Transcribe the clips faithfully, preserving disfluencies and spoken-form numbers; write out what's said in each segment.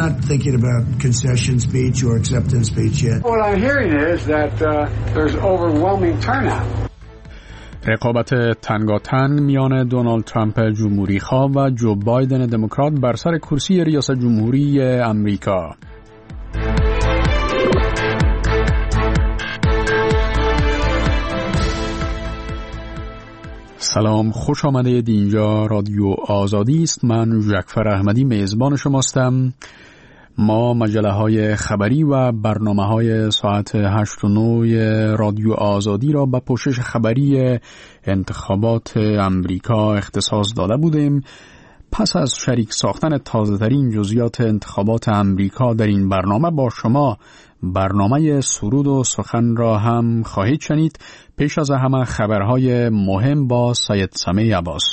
not thinking about concession speech or acceptance speech yet. What I'm hearing is that uh, there's overwhelming turnout. رقابت تنگاتنگ میان دونالد ترامپ جمهوری‌خواه و جو بایدن دموکرات بر سر کرسی ریاست جمهوری امریکا. سلام، خوش آمدید. اینجا رادیو آزادی است. من جعفر احمدی میزبان شماستم. ما مجله های خبری و برنامه های ساعت هشت و نه رادیو آزادی را به پوشش خبری انتخابات امریکا اختصاص داده بودیم. پس از شریک ساختن تازه ترین جزئیات انتخابات امریکا در این برنامه با شما برنامه سرود و سخن را هم خواهید شنید. پیش از همه خبرهای مهم با سید سمیع عباس.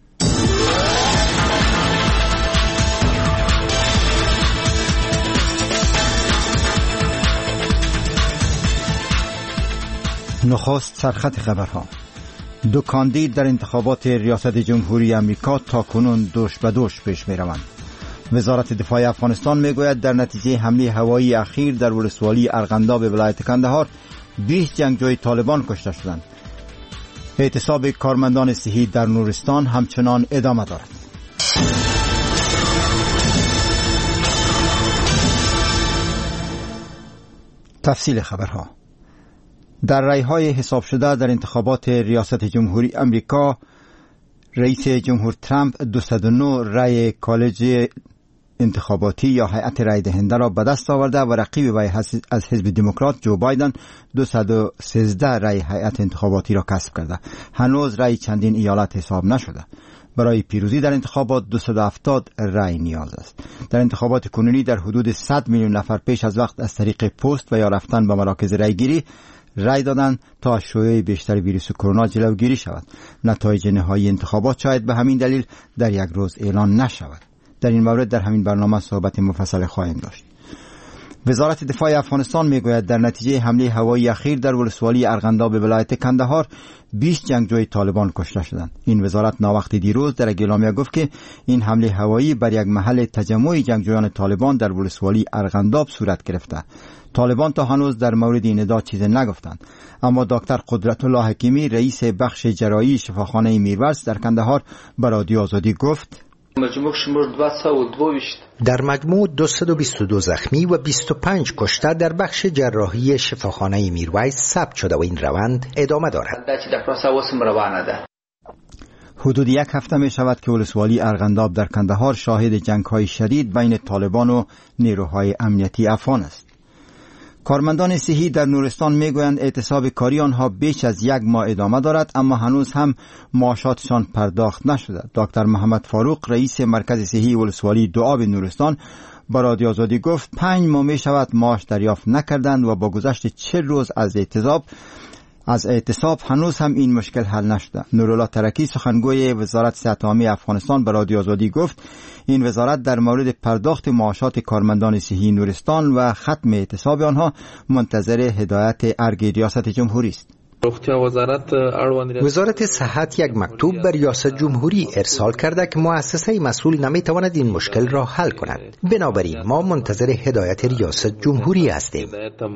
نخست سرخط خبرها. دو کاندید در انتخابات ریاست جمهوری امریکا تا کنون دوش به دوش پیش می روند. وزارت دفاع افغانستان می گوید در نتیجه حمله هوایی اخیر در ولسوالی ارغنداب ولایت کندهار بیست جنگجوی طالبان کشته شدند. اعتصاب کارمندان صحی در نورستان همچنان ادامه دارد. تفصیل خبرها. در رأی‌های حساب شده در انتخابات ریاست جمهوری امریکا، رئیس جمهور ترامپ دویست و نه رأی کالج انتخاباتی یا هیئت رأی دهنده را به دست آورده و رقیب وی از حزب دموکرات جو بایدن دویست و سیزده رأی هیئت انتخاباتی را کسب کرده. هنوز رأی چندین ایالت حساب نشده. برای پیروزی در انتخابات دویست و هفتاد رأی نیاز است. در انتخابات کنونی در حدود صد میلیون نفر پیش از وقت از طریق پست و یا رفتن به مراکز رأیگیری رای دادن تا شیوع بیشتر ویروس کرونا جلوگیری شود. نتایج نهایی انتخابات شاید به همین دلیل در یک روز اعلان نشود. در این مورد در همین برنامه صحبت مفصل خواهیم داشت. وزارت دفاع افغانستان میگوید در نتیجه حمله هوایی اخیر در ولسوالی ارغنداب ولایت کندهار بیست جنگجوی طالبان کشته شدند. این وزارت ناوقت دیروز در اعلامیه گفت که این حمله هوایی بر یک محل تجمع جنگجویان طالبان در ولسوالی ارغنداب صورت گرفته. طالبان تا هنوز در مورد این ادعا چیزی نگفتند، اما دکتر قدرت الله حکیمی رئیس بخش جراحی شفاخانه میرورز در کندهار به رادیو آزادی گفت در مجموع دویست و بیست و دو زخمی و بیست و پنج کشته در بخش جراحی شفاخانه میرویس ثبت شده و این روند ادامه دارد. حدود یک هفته می شود که ولسوالی ارغنداب در کندهار شاهد جنگ‌های شدید بین طالبان و نیروهای امنیتی افغان است. کارمندان صحی در نورستان میگویند اعتصاب کاری آنها بیش از یک ماه ادامه دارد، اما هنوز هم معاشاتشان پرداخت نشده. دکتر محمد فاروق رئیس مرکز صحی ولسوالی دوآب نورستان با رادیو آزادی گفت پنج ماه می شود معاش دریافت نکردند و با گذشت چهل روز از اعتصاب از اعتصاب هنوز هم این مشکل حل نشده. نورالله ترکی سخنگوی وزارت صحت عامه افغانستان به رادیو آزادی گفت این وزارت در مورد پرداخت معاشات کارمندان صحی نورستان و ختم اعتصاب آنها منتظر هدایت ارگ ریاست جمهوری است. وزارت صحت یک مکتوب به ریاست جمهوری ارسال کرده که مؤسسه مسئول نمیتواند این مشکل را حل کند. بنابراین ما منتظر هدایت ریاست جمهوری هستیم.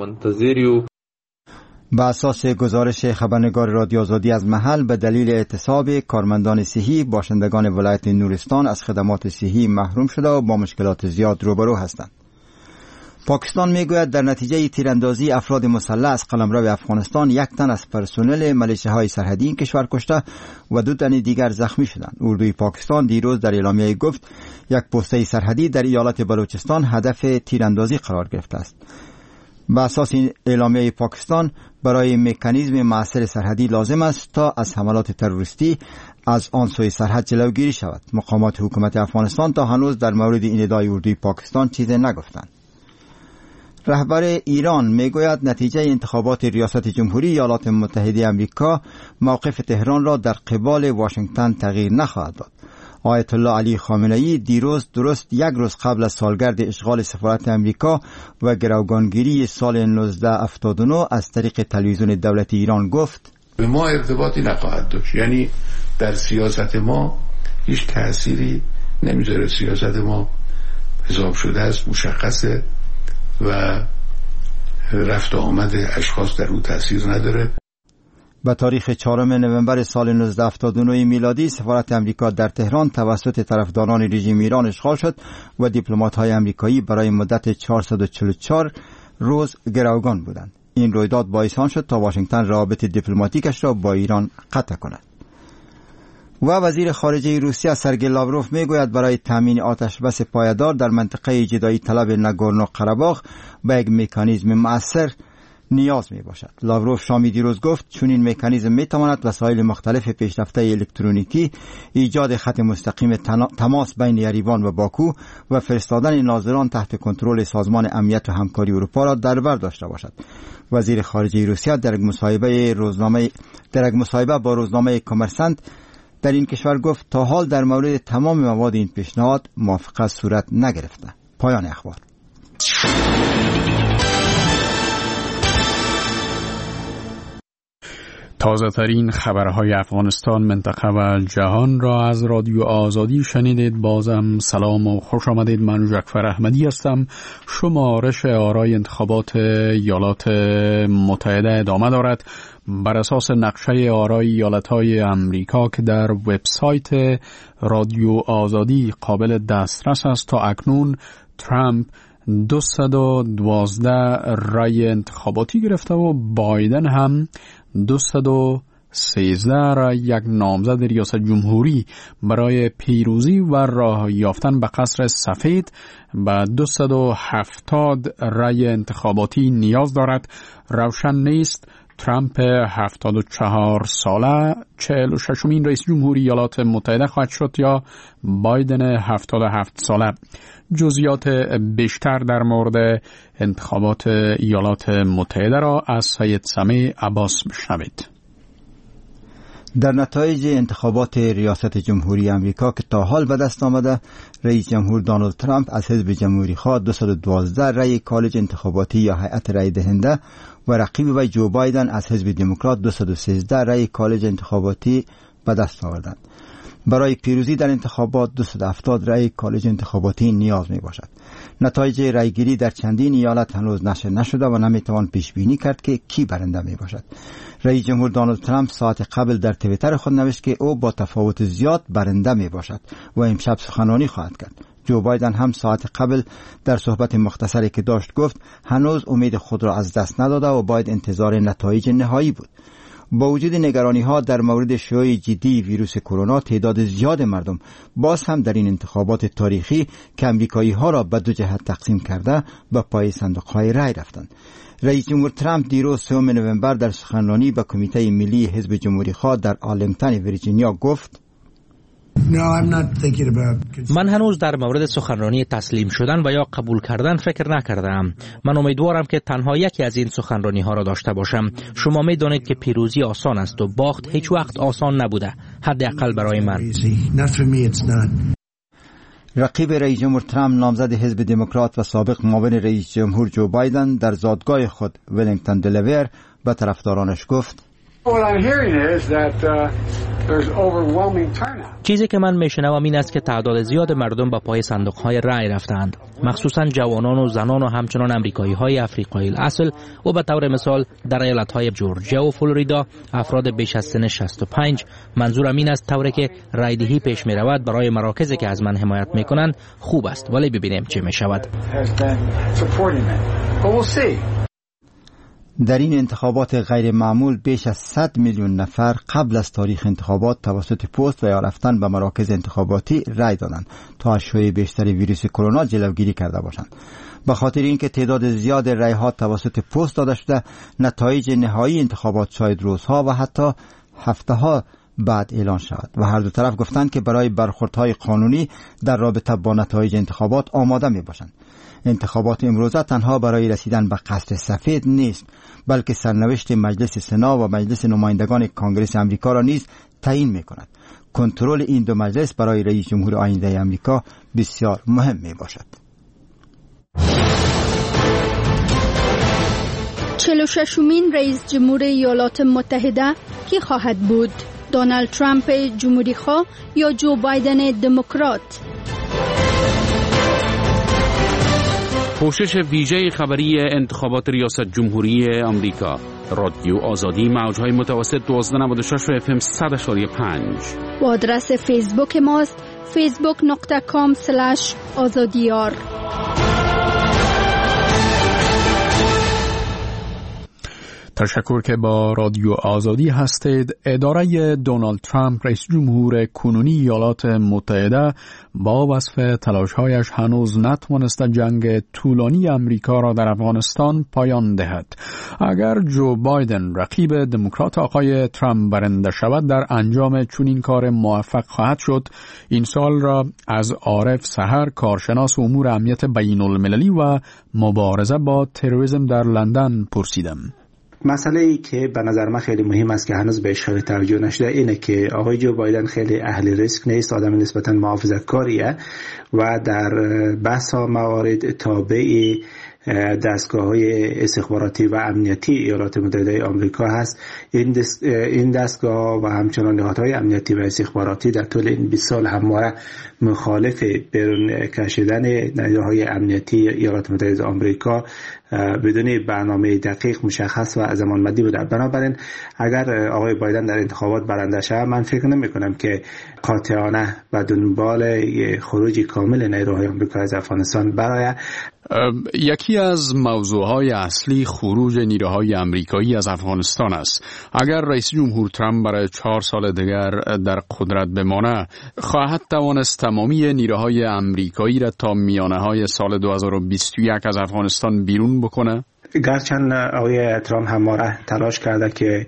با اساس گزارش خبرنگار رادیو آزادی از محل، به دلیل اعتصاب کارمندان صحی باشندگان ولایت نورستان از خدمات صحی محروم شده و با مشکلات زیاد روبرو هستند. پاکستان میگوید در نتیجه تیراندازی افراد مسلح از قلمرو افغانستان یک تن از پرسنل ملیشه‌های سرحدی این کشور کشته و دو تن دیگر زخمی شدند. اردوی پاکستان دیروز در اعلامیه گفت یک پسته سرحدی در ایالت بلوچستان هدف تیراندازی قرار گرفته است. با اساس این اعلامیه پاکستان برای مکانیزم معاصر سرحدی لازم است تا از حملات تروریستی از آن سوی سرحد جلوگیری شود. مقامات حکومت افغانستان تا هنوز در مورد این ادعای اردوی پاکستان چیزی نگفتند. رهبر ایران میگوید نتیجه انتخابات ریاست جمهوری ایالات متحده آمریکا موقف تهران را در قبال واشنگتن تغییر نخواهد داد. آیت الله علی خامنه ای دیروز درست یک روز قبل از سالگرد اشغال سفارت امریکا و گروگانگیری سال نوزده هفتاد و نه از طریق تلویزیون دولتی ایران گفت به ما ارتباطی نخواهد داشت، یعنی در سیاست ما هیچ تأثیری نمیذاره. سیاست ما حساب شده است مشخصه و رفت و آمد اشخاص در او تأثیر نداره. به تاریخ چهارم نوامبر سال نوزده هفتاد و نه میلادی سفارت امریکا در تهران توسط طرفداران رژیم ایران اشغال شد و دیپلمات‌های امریکایی برای مدت چهارصد و چهل و چهار روز گروگان بودند. این رویداد باعث آن شد تا واشنگتن روابط دیپلماتیکش را با ایران قطع کند. و وزیر خارجه روسیه سرگئی لاوروف میگوید برای تامین آتش بس پایدار در منطقه جدایی طلب ناگورنو قره‌باغ به یک مکانیزم مؤثر نیاز می باشد. لاوروف شامی دیروز گفت چون این مکانیزم می تواند وسایل مختلف پیشرفته الکترونیکی، ایجاد خط مستقیم تماس بین یریوان و باکو و فرستادن ناظران تحت کنترل سازمان امنیت و همکاری اروپا را در بر داشته باشد. وزیر خارجه روسیه در یک مصاحبه روزنامه در یک مصاحبه با روزنامه کامرسنت در این کشور گفت تا حال در مورد تمام مواد این پیشنهاد موافقت صورت نگرفته. پایان اخبار. تازه ترین خبرهای افغانستان، منطقه و جهان را از رادیو آزادی شنیدید. بازم سلام و خوش آمدید. من جعفر احمدی هستم. شمارش آرای انتخابات ایالات متحده ادامه دارد. بر اساس نقشه آرای ایالت‌های امریکا که در وبسایت رادیو آزادی قابل دسترس است، تا اکنون ترامپ دویست و دوازده رای انتخاباتی گرفته و بایدن هم دویست و سیزده رای، یک نامزد ریاست جمهوری برای پیروزی و راه یافتن به قصر سفید به دویست و هفتاد رای انتخاباتی نیاز دارد. روشن نیست ترامپ هفتاد و چهار ساله چهل و ششمین رئیس جمهوری ایالات متحده خواهد شد یا بایدن هفتاد و هفت ساله. جزئیات بیشتر در مورد انتخابات ایالات متحده را از سید سمیع عباس بشنوید. در نتایج انتخابات ریاست جمهوری امریکا که تا حال به دست آمده، رئیس جمهور دونالد ترامپ از حزب جمهوری خواه دویست و دوازده رای کالج انتخاباتی یا هیئت رای دهنده و رقیب وی جو بایدن از حزب دموکرات دویست و سیزده رای کالج انتخاباتی به دست آوردند. برای پیروزی در انتخابات دویست و هفتاد رای کالج انتخاباتی نیاز می باشد. نتایج رایگیری در چندین ایالت هنوز نشر نشده و نمیتوان پیش بینی کرد که کی برنده می باشد. رئیس جمهور دونالد ترامپ ساعت قبل در توییتر خود نوشت که او با تفاوت زیاد برنده می باشد و امشب سخنرانی خواهد کرد. جو بایدن هم ساعت قبل در صحبت مختصری که داشت گفت هنوز امید خود را از دست نداده و باید انتظار نتایج نهایی بود. با وجود نگرانی ها در مورد شیوع جدی ویروس کرونا، تعداد زیاد مردم باز هم در این انتخابات تاریخی که امریکایی ها را به دو جهت تقسیم کرده به پای صندوق های رای رفتند. رئیس جمهور ترامپ دیروز سوم نوامبر در سخنرانی به کمیته ملی حزب جمهوری خواه در آرلینگتن ویرجینیا گفت من هنوز در مورد سخنرانی تسلیم شدن و یا قبول کردن فکر نکردم. من امیدوارم که تنها یکی از این سخنرانی ها را داشته باشم. شما می دانید که پیروزی آسان است و باخت هیچ وقت آسان نبوده، حداقل برای من. رقیب رئیس جمهور ترامپ، نامزد حزب دموکرات و سابق معاون رئیس جمهور جو بایدن، در زادگاه خود ولینگتون دلاویر به طرفدارانش گفت چیزی که من میشنوم این است که تعداد زیاد مردم به پای صندوق‌های رای رفتند، مخصوصا جوانان و زنان و همچنان امریکایی‌های افریقایی الاصل و به طور مثال در ایالت‌های جورجیا و فلوریدا افراد بیش از سن شصت و پنج. منظورم این است طوری که رایدهی پیش می‌رود برای مراکزی که از من حمایت می‌کنند خوب است، ولی ببینیم چه می‌شود. در این انتخابات غیر معمول بیش از صد میلیون نفر قبل از تاریخ انتخابات توسط پست و یا رفتن به مراکز انتخاباتی رای دادند تا از شیوع بیشتر ویروس کرونا جلوگیری کرده باشند. به خاطر اینکه تعداد زیاد رای ها توسط پست داده شده، نتایج نهایی انتخابات شاید روزها و حتی هفته ها بعد اعلان شود و هر دو طرف گفتند که برای برخوردهای قانونی در رابطه با نتایج انتخابات آماده می باشند. انتخابات امروزه تنها برای رسیدن به قصر سفید نیست، بلکه سرنوشت مجلس سنا و مجلس نمایندگان کانگرس امریکا را نیز تعیین می کند. کنترل این دو مجلس برای رئیس جمهور آینده امریکا بسیار مهم می باشد. چهل و ششمین رئیس جمهور ایالات متحده کی خواهد بود؟ دونالد ترامپ جمهوری خواه یا جو بایدن دموکرات؟ پوشش ویژه خبری انتخابات ریاست جمهوری آمریکا. رادیو آزادی، موج‌های متوسط دوازده نود و شش و اف ام صد و پنج. و آدرس فیسبوک ماست فیسبوک دات کام اسلش آزادیار. تشکر که با رادیو آزادی هستید. اداره دونالد ترامپ رئیس جمهور کنونی ایالات متحده با وصف تلاش‌هایش هنوز نتوانسته جنگ طولانی امریکا را در افغانستان پایان دهد. اگر جو بایدن رقیب دموکرات آقای ترامپ برنده شود در انجام چنین کار موفق خواهد شد. این سوال را از عارف سحر، کارشناس امور امنیت بین المللی و مبارزه با تروریسم در لندن پرسیدم. مسئله ای که به نظر من خیلی مهم است که هنوز بهش خیلی توجه نشده اینه که آقای جو بایدن خیلی اهل ریسک نیست، آدم نسبتا محافظه‌کاریه و در بسا موارد تابع دستگاه‌های استخباراتی و امنیتی ایالات متحده آمریکا هست. این دست این دستگاه و همچنان نهادهای امنیتی و استخباراتی در طول این بیست سال همواره مخالف بیرون کشیدن نیروهای امنیتی ایالات متحده آمریکا بدون برنامه دقیق مشخص و زمانمندی بوده. بنابراین اگر آقای بایدن در انتخابات برنده شود، من فکر نمی کنم که قاطعانه و دنبال خروج کامل نیروهای آمریکا از افغانستان برای یکی از موضوعهای اصلی خروج نیروهای آمریکایی از افغانستان است. اگر رئیس جمهور ترامپ برای چهار سال دیگر در قدرت بمانه، خواهد توانست تمامی نیروهای آمریکایی را تا میانه‌های سال دو هزار و بیست و یک از افغانستان بیرون بکنه؟ گرچند آقای ترامپ همواره تلاش کرده که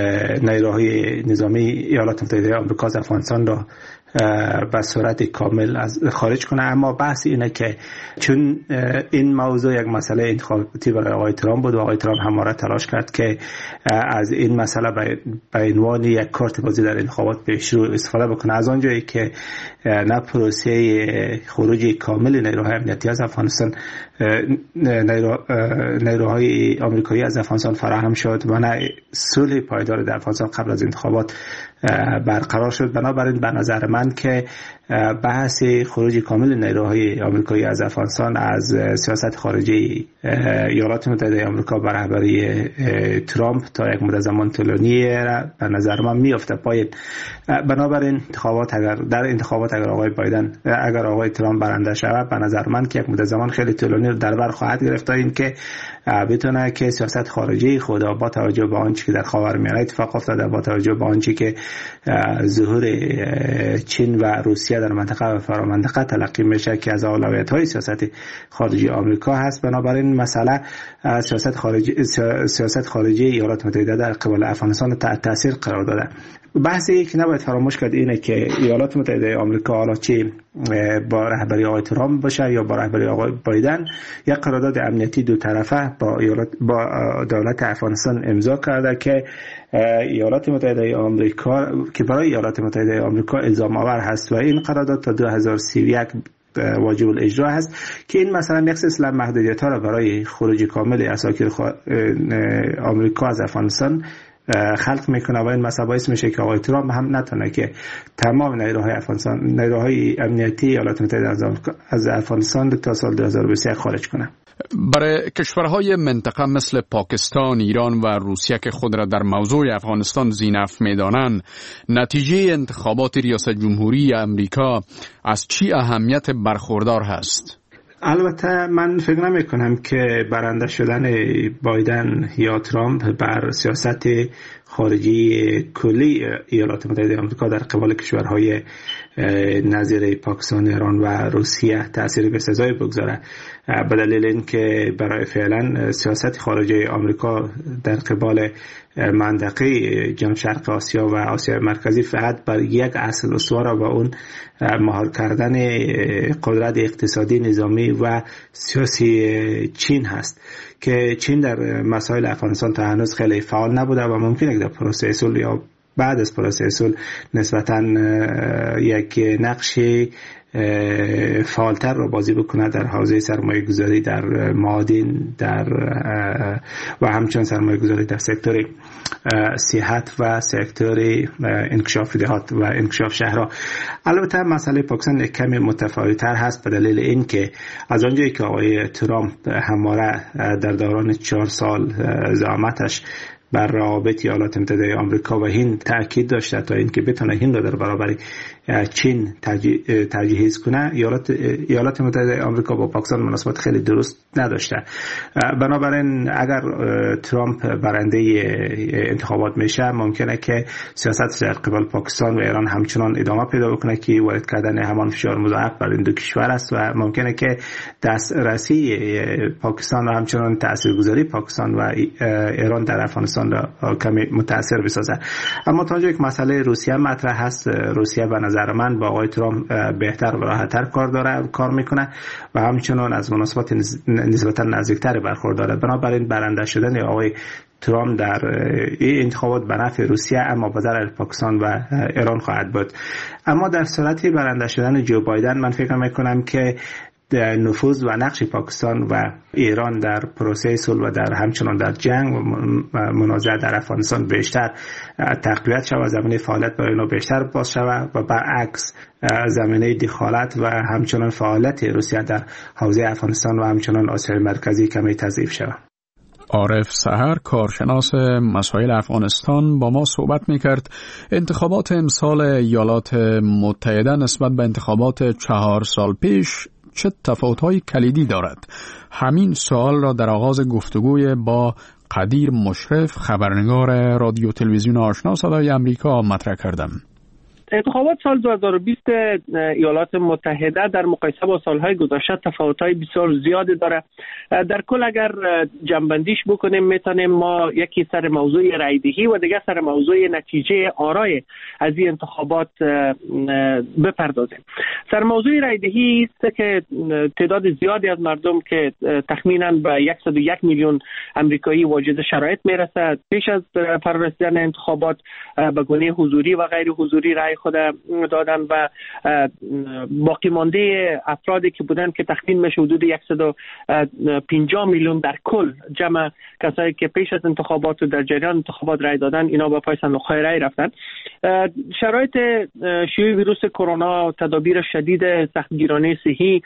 نیروهای نظامی ایالات متحده آمریکا از افغانستان را به صورت کامل از خارج کنه، اما بحث اینه که چون این موضوع یک مسئله انتخاباتی برای آقای ترامپ بود و آقای ترامپ همواره تلاش کرد که از این مسئله به عنوان یک کارت بازی در انتخابات پیش رو استفاده بکنه، از آنجایی که نه پروسه خروج کامل نیروهای امنیتی از افغانستان نیرو نیروهای آمریکایی از افغانستان فراهم شد و نه صلح پایدار در افغانستان قبل از انتخابات برقرار شد. بنابراین به نظر من که بحث خروج کامل نیروهای آمریکایی از افغانستان از سیاست خارجی ایالات متحده آمریکا بر رهبری ترامپ تا یک مدت زمان طولانی به نظر من میافته پایین. بنابراین انتخابات اگر در انتخابات اگر آقای بایدن اگر آقای ترامپ برنده شود، به نظر من که یک مدت زمان خیلی طولانی در بر خواهد گرفت تا اینکه بتونه که سیاست خارجی خود با توجه به آنچه که در خاورمیانه اتفاق افتاده، با توجه به آنچه که ظهور چین و روسیه در منطقه و فرامنطقه تلقی میشه که از اولویت‌های سیاست خارجی آمریکا هست، بنابراین مسئله سیاست خارجی سیاست خارجی ایالات متحده در قبال افغانستان تحت تاثیر قرار داده. بحثی که نباید فراموش کرد اینه که ایالات متحده آمریکا حالا چه با رهبری آقای ترامپ باشه یا با رهبری آقای بایدن، یک قرارداد امنیتی دو طرفه با ایالات با دولت افغانستان امضا کرده که ایالات متحده آمریکا که برای ایالات متحده آمریکا الزام آور هست و این قرارداد تا دو هزار و سی و یک واجب الاجرا هست که این مثلا یک سلسله محدودیت ها را برای خروج کامل اساکیر آمریکا از افغانستان خلق میکنه و این مسئله باعث میشه که آقای ترامپ هم نتونه که تمام نیروهای افغانستان نیروهای امنیتی ایالات متحده از افغانستان تا سال دو هزار و بیست و یک خارج کنه. برای کشورهای منطقه مثل پاکستان، ایران و روسیه که خود را در موضوع افغانستان ذی‌نفع می‌دانند، نتیجه انتخابات ریاست جمهوری امریکا از چی اهمیت برخوردار هست؟ البته من فکر نمی کنم که برنده شدن بایدن یا ترامپ بر سیاست خارجی کلی ایالات متحده آمریکا در قبال کشورهای نظیر پاکستان، ایران و روسیه تأثیر بسزایی بگذاره، به دلیل اینکه برای فعلا سیاست خارجی آمریکا در قبال منطقه جنوب شرق آسیا و آسیا مرکزی فقط بر یک اصل استوار و اون مهار کردن قدرت اقتصادی، نظامی و سیاسی چین هست که چین در مسائل افغانستان تا هنوز خیلی فعال نبوده و ممکنه در پروسه صلح یا بعد از پروسه صلح نسبتاً یک نقش فعالتر را بازی بکنه در حوزه سرمایه گذاری در معادن در و همچنین سرمایه گذاری در سکتور صحت و سکتور انکشاف دهات و انکشاف شهرها. البته مسئله پاکستان کمی متفاوت‌تر هست به دلیل اینکه از آنجایی که آقای ترامپ همواره در دوران چهار سال زعامتش بر روابط ایالات متحده آمریکا و هند تاکید داشته تا اینکه بتونه هند را در برابر چین تجهیز کنه، ایالات ایالات متحده آمریکا با پاکستان مناسبات خیلی درست نداشته. بنابراین اگر ترامپ برنده انتخابات میشه ممکنه که سیاست در قبال پاکستان و ایران همچنان ادامه پیدا بکنه که وارد کردن همان فشار مضاعف بر این دو کشور است و ممکنه که دسترسی پاکستان و همچنان تاثیرگذاری پاکستان و ایران در افغانستان را کمی متاثر بسازه. اما تا یک مسئله روسیه مطرح هست، روسیه به نظر من با آقای ترامپ بهتر و راحت‌تر کار داره کار میکنه و همچنان از مناسبات نسبتا نزدیکتر برخورداره. بنابراین برنده شدن آقای ترامپ در این انتخابات به نفع روسیه اما به ضرر پاکستان و ایران خواهد بود. اما در صورت برنده شدن جو بایدن من فکر میکنم که نفوذ و نقش پاکستان و ایران در پروسه صلح و در همچنان در جنگ و منازعه در افغانستان بیشتر تقویت شود، زمینه فعالیت برای اینا بیشتر باز شود و برعکس زمینه دخالت و همچنان فعالیت روسیه در حوزه افغانستان و همچنان آسیای مرکزی کمی تضعیف شود. عارف سحر، کارشناس مسائل افغانستان، با ما صحبت میکرد. انتخابات امسال ایالات متحده نسبت به انتخابات چهار سال پیش چه تفاوت‌های کلیدی دارد؟ همین سوال را در آغاز گفتگوی با قدیر مشرف، خبرنگار رادیو تلویزیون آشنا صدای آمریکا مطرح کردم. انتخابات سال دو هزار و بیست ایالات متحده در مقایسه با سالهای گذشته تفاوت‌های بسیار زیادی داره. در کل اگر جمع‌بندیش بکنیم میتونیم ما یکی سر موضوع رایدهی و دیگه سر موضوع نتیجه آرای از این انتخابات بپردازیم. سر موضوع رایدهی است که تعداد زیادی از مردم که تخمینا به صد و یک میلیون امریکایی واجد شرایط میرسه پیش از فرارسیدن انتخابات به گونه حضوری و غیر حضوری رای خود دادن و باقی مانده افرادی که بودن که تخمین میشه حدود صد و پنجاه میلیون در کل جمع کسایی که پیش از انتخابات و در جریان انتخابات رای دادن اینا با پای صندوق‌های رای رفتن. شرایط شیوع ویروس کرونا، تدابیر شدید سختگیرانه صحی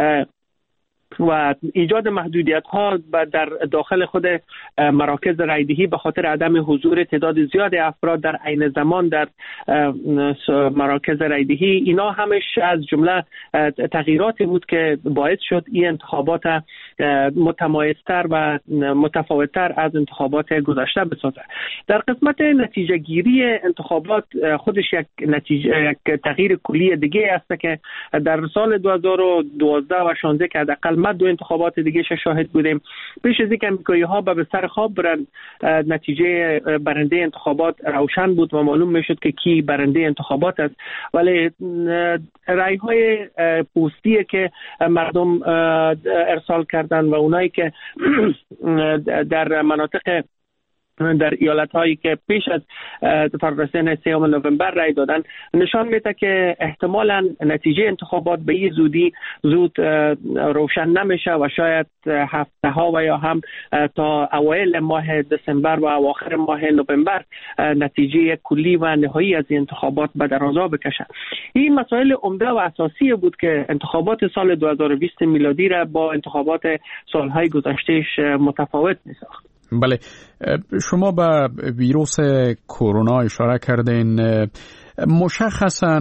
و ایجاد محدودیت ها در داخل خود مراکز رایدهی به خاطر عدم حضور تعداد زیاد افراد در عین زمان در مراکز رایدهی، اینا همش از جمله تغییراتی بود که باعث شد این انتخابات متمایزتر و متفاوتتر از انتخابات گذشته بسازه. در قسمت نتیجه گیری انتخابات خودش یک نتیجه یک تغییر کلی دیگه است که در سال دو هزار و دوازده و شانزده که حداقل ما دو انتخابات دیگه شاهد بودیم، پیش از اینکه امریکایی ها به سر خواب برن نتیجه برنده انتخابات روشن بود و معلوم میشد که کی برنده انتخابات است، ولی رای های پستی که مردم ارسال کردن و اونایی که در مناطق در ایالت هایی که پیش از فرارسیدن سوم نوامبر رای دادن نشان میده که احتمالاً نتیجه انتخابات به این زودی زود روشن نمیشه و شاید هفته ها و یا هم تا اوایل ماه دسامبر و اواخر ماه نوامبر نتیجه کلی و نهایی از این انتخابات به درازا بکشه. این مسائل عمده و اساسی بود که انتخابات سال دو هزار و بیست میلادی را با انتخابات سالهای گذشتهش متفاوت میساخت. بله، شما به ویروس کرونا اشاره کردین. مشخصاً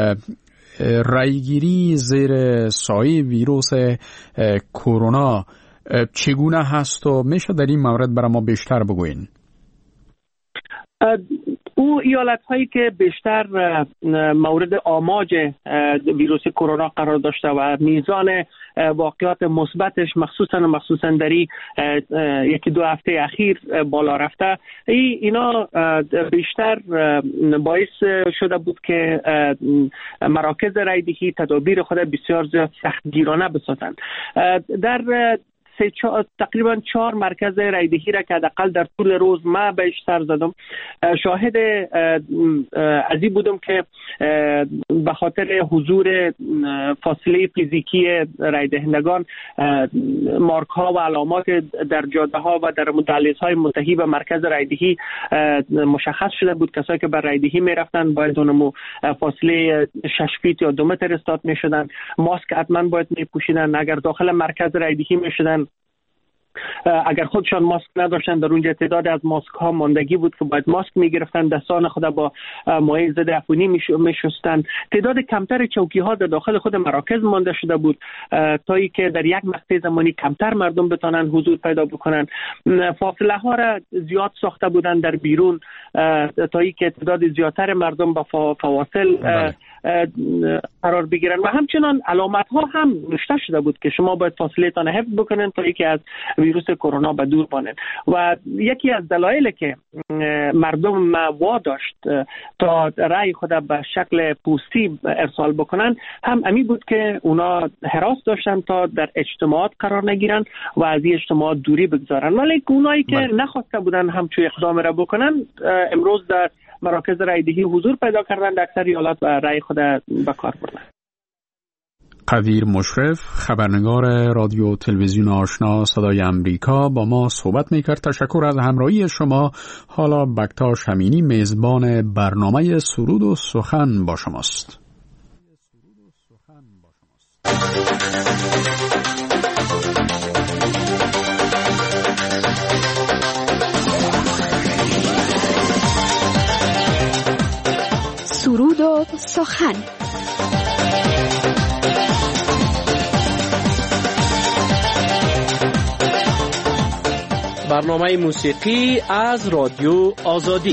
رایگیری زیر سایه ویروس کرونا چگونه هست و میشه در این مورد برای ما بیشتر بگوین؟ او ایالت هایی که بیشتر مورد آماج ویروس کرونا قرار داشته و میزان واقعات مثبتش مخصوصا مخصوصا در یکی دو هفته اخیر بالا رفته، اینا بیشتر باعث شده بود که مراکز رایدهی تدابیر خود بسیار زیاد سختگیرانه بسازند. در سه چهار تقریبا چهار مرکز رایدهی را که حداقل در طول روز ما بهش سر زدم شاهد ازی بودم که به خاطر حضور فاصله فیزیکی رایدهندگان مارک ها و علامات در جاده ها و در مدلس های منتهی به مرکز رایدهی مشخص شده بود. کسایی که بر رایدهی می رفتن باید اونمو فاصله شش فیت یا دو متر استاد می شدن. ماسک حتما باید می پوشیدن. اگر داخل مرکز رایدهی می شدن اگر خودشان ماسک نداشتن در اونجا تعداد از ماسک ها ماندگی بود که باید ماسک میگرفتن، دستان خود با مایع ضد عفونی میشستن. تعداد کمتر چوکی ها در داخل خود مراکز مانده شده بود تا ای که در یک مقطع زمانی کمتر مردم بتونن حضور پیدا بکنن. فاصله ها را زیاد ساخته بودن در بیرون تا ای که تعداد زیادتر مردم با فواصل قرار بگیرن و همچنان علامت ها هم نوشته شده بود که شما باید فاصله تان حفظ بکنن تا اینکه از ویروس کرونا به دور بانن. و یکی از دلایلی که مردم واداشت تا رأی خود به شکل پوستی ارسال بکنن هم امی بود که اونا هراس داشتن تا در اجتماعات قرار نگیرن و از این اجتماعات دوری بگذارن، ولی اونایی که نخواسته بودن همچون اقدام را بکنن امروز در مراکز رایدهی حضور پیدا کردن، در اکثر ایالات و رای خود به کار بردن. قدیر مشرف، خبرنگار رادیو تلویزیون آشنا صدای امریکا، با ما صحبت میکرد. تشکر از همراهی شما. حالا بکتاش همینی میزبان برنامه سرود و سخن با شماست. سرود و سخن. برنامه موسیقی از رادیو آزادی.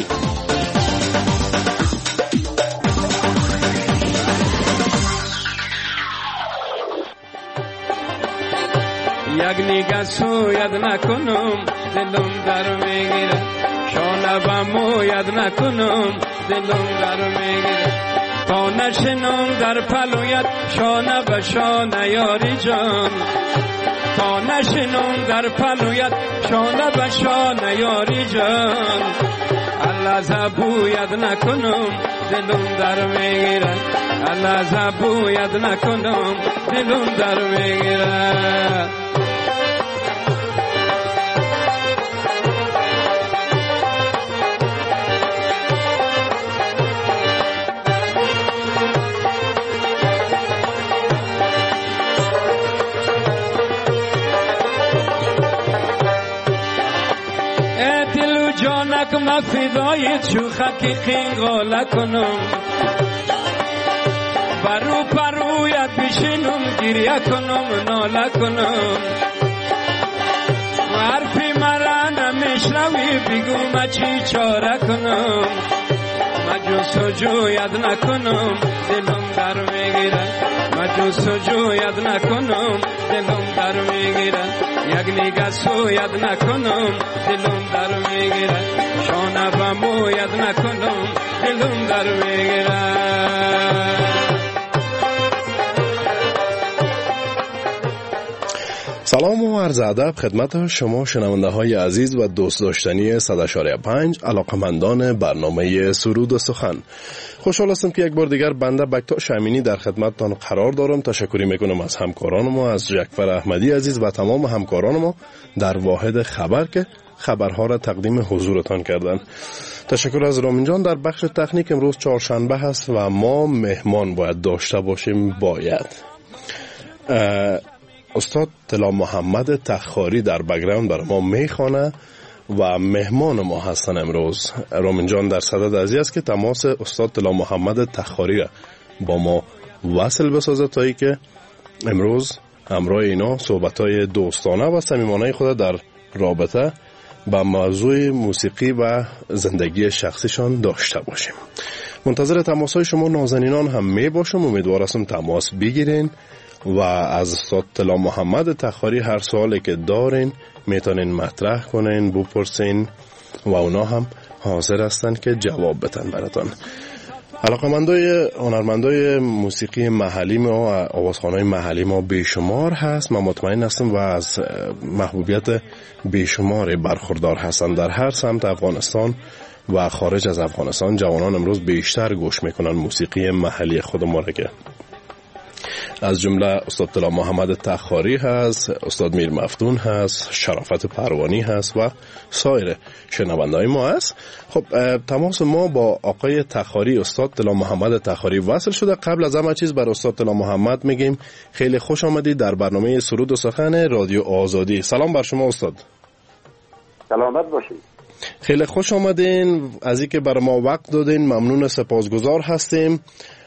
یک نگاه سوید نکنم دلم در میگیره، شانه یاد نکنم دلم در میگیره، تا نشنم در پلویت شانه به شانه یاری جان، تا نشنم در پلویت شانه به شانه یاری جان، الله زبو یاد نکنم دلم در میگیره، الله زبو یاد نکنم دلم در میگیره. جانک ما فدای چوخک خینگاله کنم، برو پرویت بشینم گریه کنم ناله کنم، حرفی مرا نمیشنوی بگو ما چی چاره کنم، ما جو سجو یاد نکنم دلم در میگیره، ما جو سجو یاد نکنم دلم در میگیره، یک نگاه سو یاد نکنم دلم در میگیره، شانه بمو یاد نکنم دلم در میگیره. سلام و عرض ادب خدمت شما شنونده های عزیز و دوست داشتنی صد و پنج علاقمندان برنامه سرود و سخن. خوشحال هستم که یک بار دیگر بنده بکتاش امینی در خدمتتان قرار دارم. تشکری میکنم از همکاران ما، از جعفر احمدی عزیز و تمام همکاران ما در واحد خبر که خبرها را تقدیم حضورتان کردن. تشکر از رامین جان در بخش تکنیک. امروز چهارشنبه هست و ما مهمان باید داشته باشیم. باید استاد طلا محمد تخاری در بک‌گراند برای ما میخوانه و مهمان ما هستن امروز. رامین جان در صدد عزیز است که تماس استاد طلا محمد تخاری را با ما وصل بسازه تا ای که امروز همراه اینا صحبت‌های دوستانه و صمیمانه خود در رابطه با موضوع موسیقی و زندگی شخصیشان داشته باشیم. منتظر تماس‌های شما نازنینان هم می باشم. امیدوار هستم تماس بگیرین و از استاد طلا محمد تخاری هر سوالی که دارین میتونین مطرح کنین، بپرسین و اونا هم حاضر هستن که جواب بتن براتون. علاقمندای هنرمندای موسیقی محلی ما و آوازخوان‌های محلی ما بیشمار هست. من مطمئن هستم و از محبوبیت بیشمار برخوردار هستند در هر سمت افغانستان و خارج از افغانستان. جوانان امروز بیشتر گوش میکنن موسیقی محلی خود ما را، که از جمله استاد طلا محمد تخاری هست، استاد میر مفتون هست، شرافت پروانی هست و سایر شنونده‌های ما هست. خب تماس ما با آقای تخاری، استاد طلا محمد تخاری وصل شده. قبل از همه چیز بر استاد طلا محمد میگیم خیلی خوش آمدید در برنامه سرود و سخن رادیو آزادی. سلام بر شما استاد. سلامت باشید. خیلی خوش آمدین، از اینکه برای ما وقت دادین ممنون، سپاسگزار هستیم.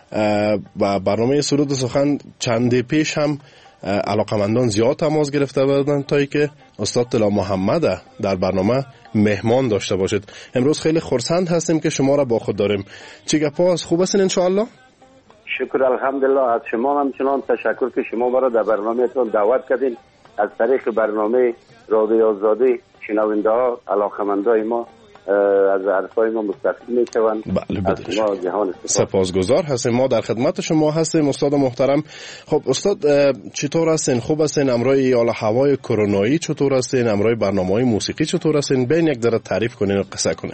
و برنامه سرود و سخن چندی پیش هم علاقمندان زیاد تماس گرفته بودند تا اینکه استاد طلا محمد در برنامه مهمان داشته باشید. امروز خیلی خرسند هستیم که شما را با خود داریم. چه گپا است؟ خوب هستین ان شاء الله؟ شکر الحمدلله. از شما هم چنان تشکر که شما ما را در برنامهتون دعوت کردین. از طریق برنامه رادیو آزادی شنونده ها علاقمندای ما از حرفای ما مستفید میشوند. بله بدون سپاسگزار هستیم. ما در خدمت شما هستیم استاد محترم. خب استاد چطور هستین؟ خوب هستین؟ امروی حال هوای کرونایی چطور هستین؟ امروی برنامه‌های موسیقی چطور هستین؟ بین یک ذره تعریف کنین و قصه کنین.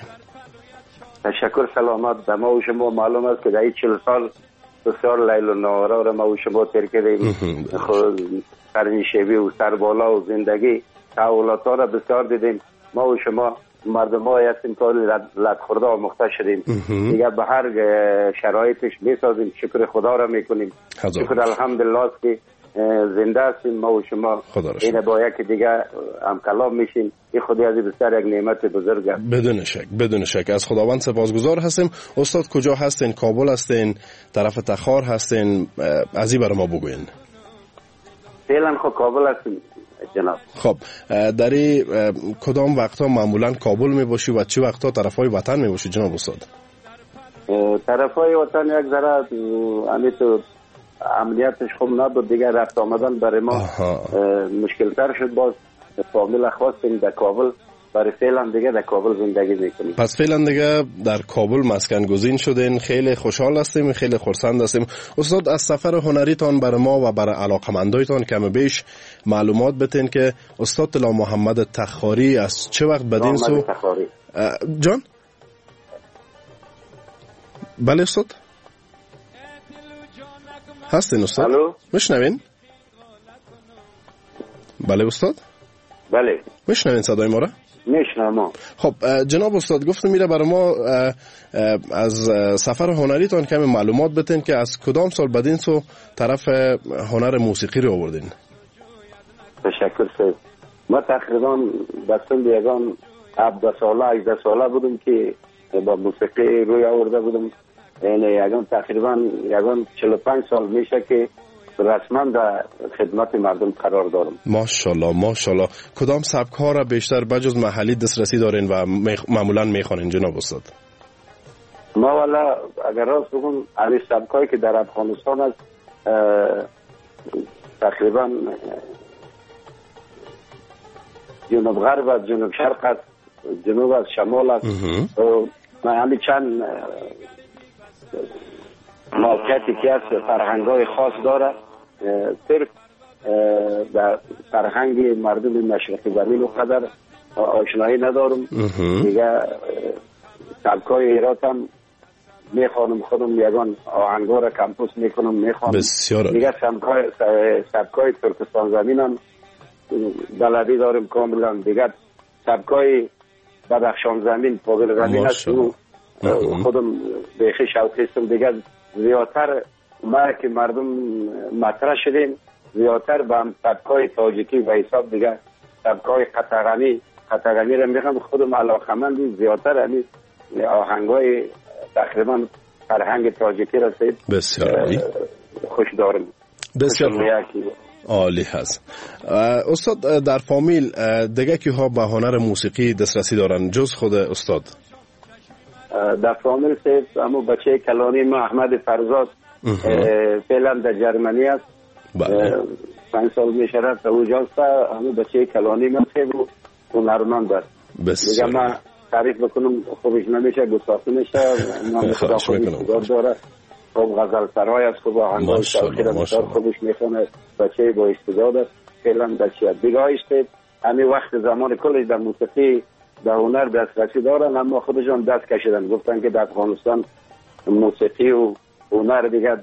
تشکر. سلامت. به ما و شما معلوم است که در این چهل سال بسیار لیل و نهارا را ما و شما تیر کردیم. خود سرنشیبی و سر بالا و زندگی تحولات‌ها را بسیار دیدیم. ما و شما مردم های هستیم که لط خورده و مخته شدیم. دیگه به هر شرایطش میسازیم. شکر خدا را میکنیم. شکر الحمدلله است که زنده هستیم ما و شما. این باید که دیگه هم کلام میشیم. این خودی از بسیار یک نعمت بزرگ است. بدون شک بدون شک از خداوند سپاسگزار هستیم. استاد کجا هستین؟ کابل هستین؟ طرف تخار هستین؟ از این برای ما بگوین. فعلا خب کابل هستیم جناب. خب در این کدام وقتا معمولا کابل می باشی و چه وقتا طرفای وطن می باشی جناب استاد؟ طرفای وطن یک ذره همینطور امنیتش خوب نبود دیگه، رفت آمدن برای ما مشکل تر شد. باز فامیل خواستیم در کابل، برای فعلا دیگه در کابل زندگی میکنیم. پس فعلا دیگه در کابل مسکن گزین شدین. خیلی خوشحال هستیم، خیلی خرسند هستیم. استاد از سفر هنریتان برای ما و برای علاقمندایتان کم بیش معلومات بتین که استاد طلا محمد تخاری از چه وقت بدین سو جان؟ بله استاد هستین استاد؟ میشنوین؟ بله استاد؟ بله میشنوین صدای ما را؟ میشنوم. خب جناب استاد گفتم میره برای ما از سفر هنریتان کمی معلومات بتین که از کدام سال بدین سو طرف هنر موسیقی رو آوردین؟ تشکر سید. ما تقریبا در سن یگان هفده ساله هجده ساله بودم که با موسیقی روی آورده بودم. یعنی یگان تقریبا یگان چهل و پنج سال میشه که رسما در خدمت مردم قرار دارم. ماشاءالله ماشاءالله. کدام سبک ها را بیشتر بجز محلی دسترسی دارین و معمولا میخوانین جناب استاد؟ ما والا اگر راست بگم علی سبک هایی که در افغانستان است تقریبا جنوب غرب است، جنوب شرق است، جنوب از شمال است. من همین چند موقعیتی که از فرهنگ‌های خاص داره، صرف در فرهنگ مردم مشرقی زمین و قدر آشنایی ندارم. دیگه سبکای ایرات هم میخوانم، خودم یگان آهنگا را کمپوس میکنم میخوانم. دیگه سبکای سبکای ترکستان زمین هم بلدی دارم کاملا. دیگه سبکای بدخشان زمین پاگل زمین است خودم بیخی شوقی هستم. دیگه زیادتر ما که مردم مطرح شدیم زیادتر به هم سبکای تاجیکی و حساب دیگه سبکای قطغنی قطغنی را میخوام. خودم علاقمندی زیادتر همین آهنگای تقریبا فرهنگ تاجیکی را سید بسیار عالی خوش دارم. بسیار عالی هست. استاد در فامیل دیگه که ها به هنر موسیقی دسترسی دارن جز خود استاد؟ در فامیل سید همو بچه کلانی ما احمد فرزاد فعلا در جرمنی است. پنج سال میشه رفت اوجاست. همو بچه کلانی ما سید و هنرمند است. دیگه ما تعریف بکنم خوبش نمیشه، گستاخی میشه. نام خدا خوبش داره. خوب غزل سرای است، خوب آهنگای شوقی را بسیار خوبش میخونه. بچه با استعداد است. فعلا در شیعت دیگه است. همین وقت زمان کلش در موسیقی در هنر دسترسی دارن، اما خودشان دست کشیدن، گفتن که در افغانستان موسیقی و هنر دیگه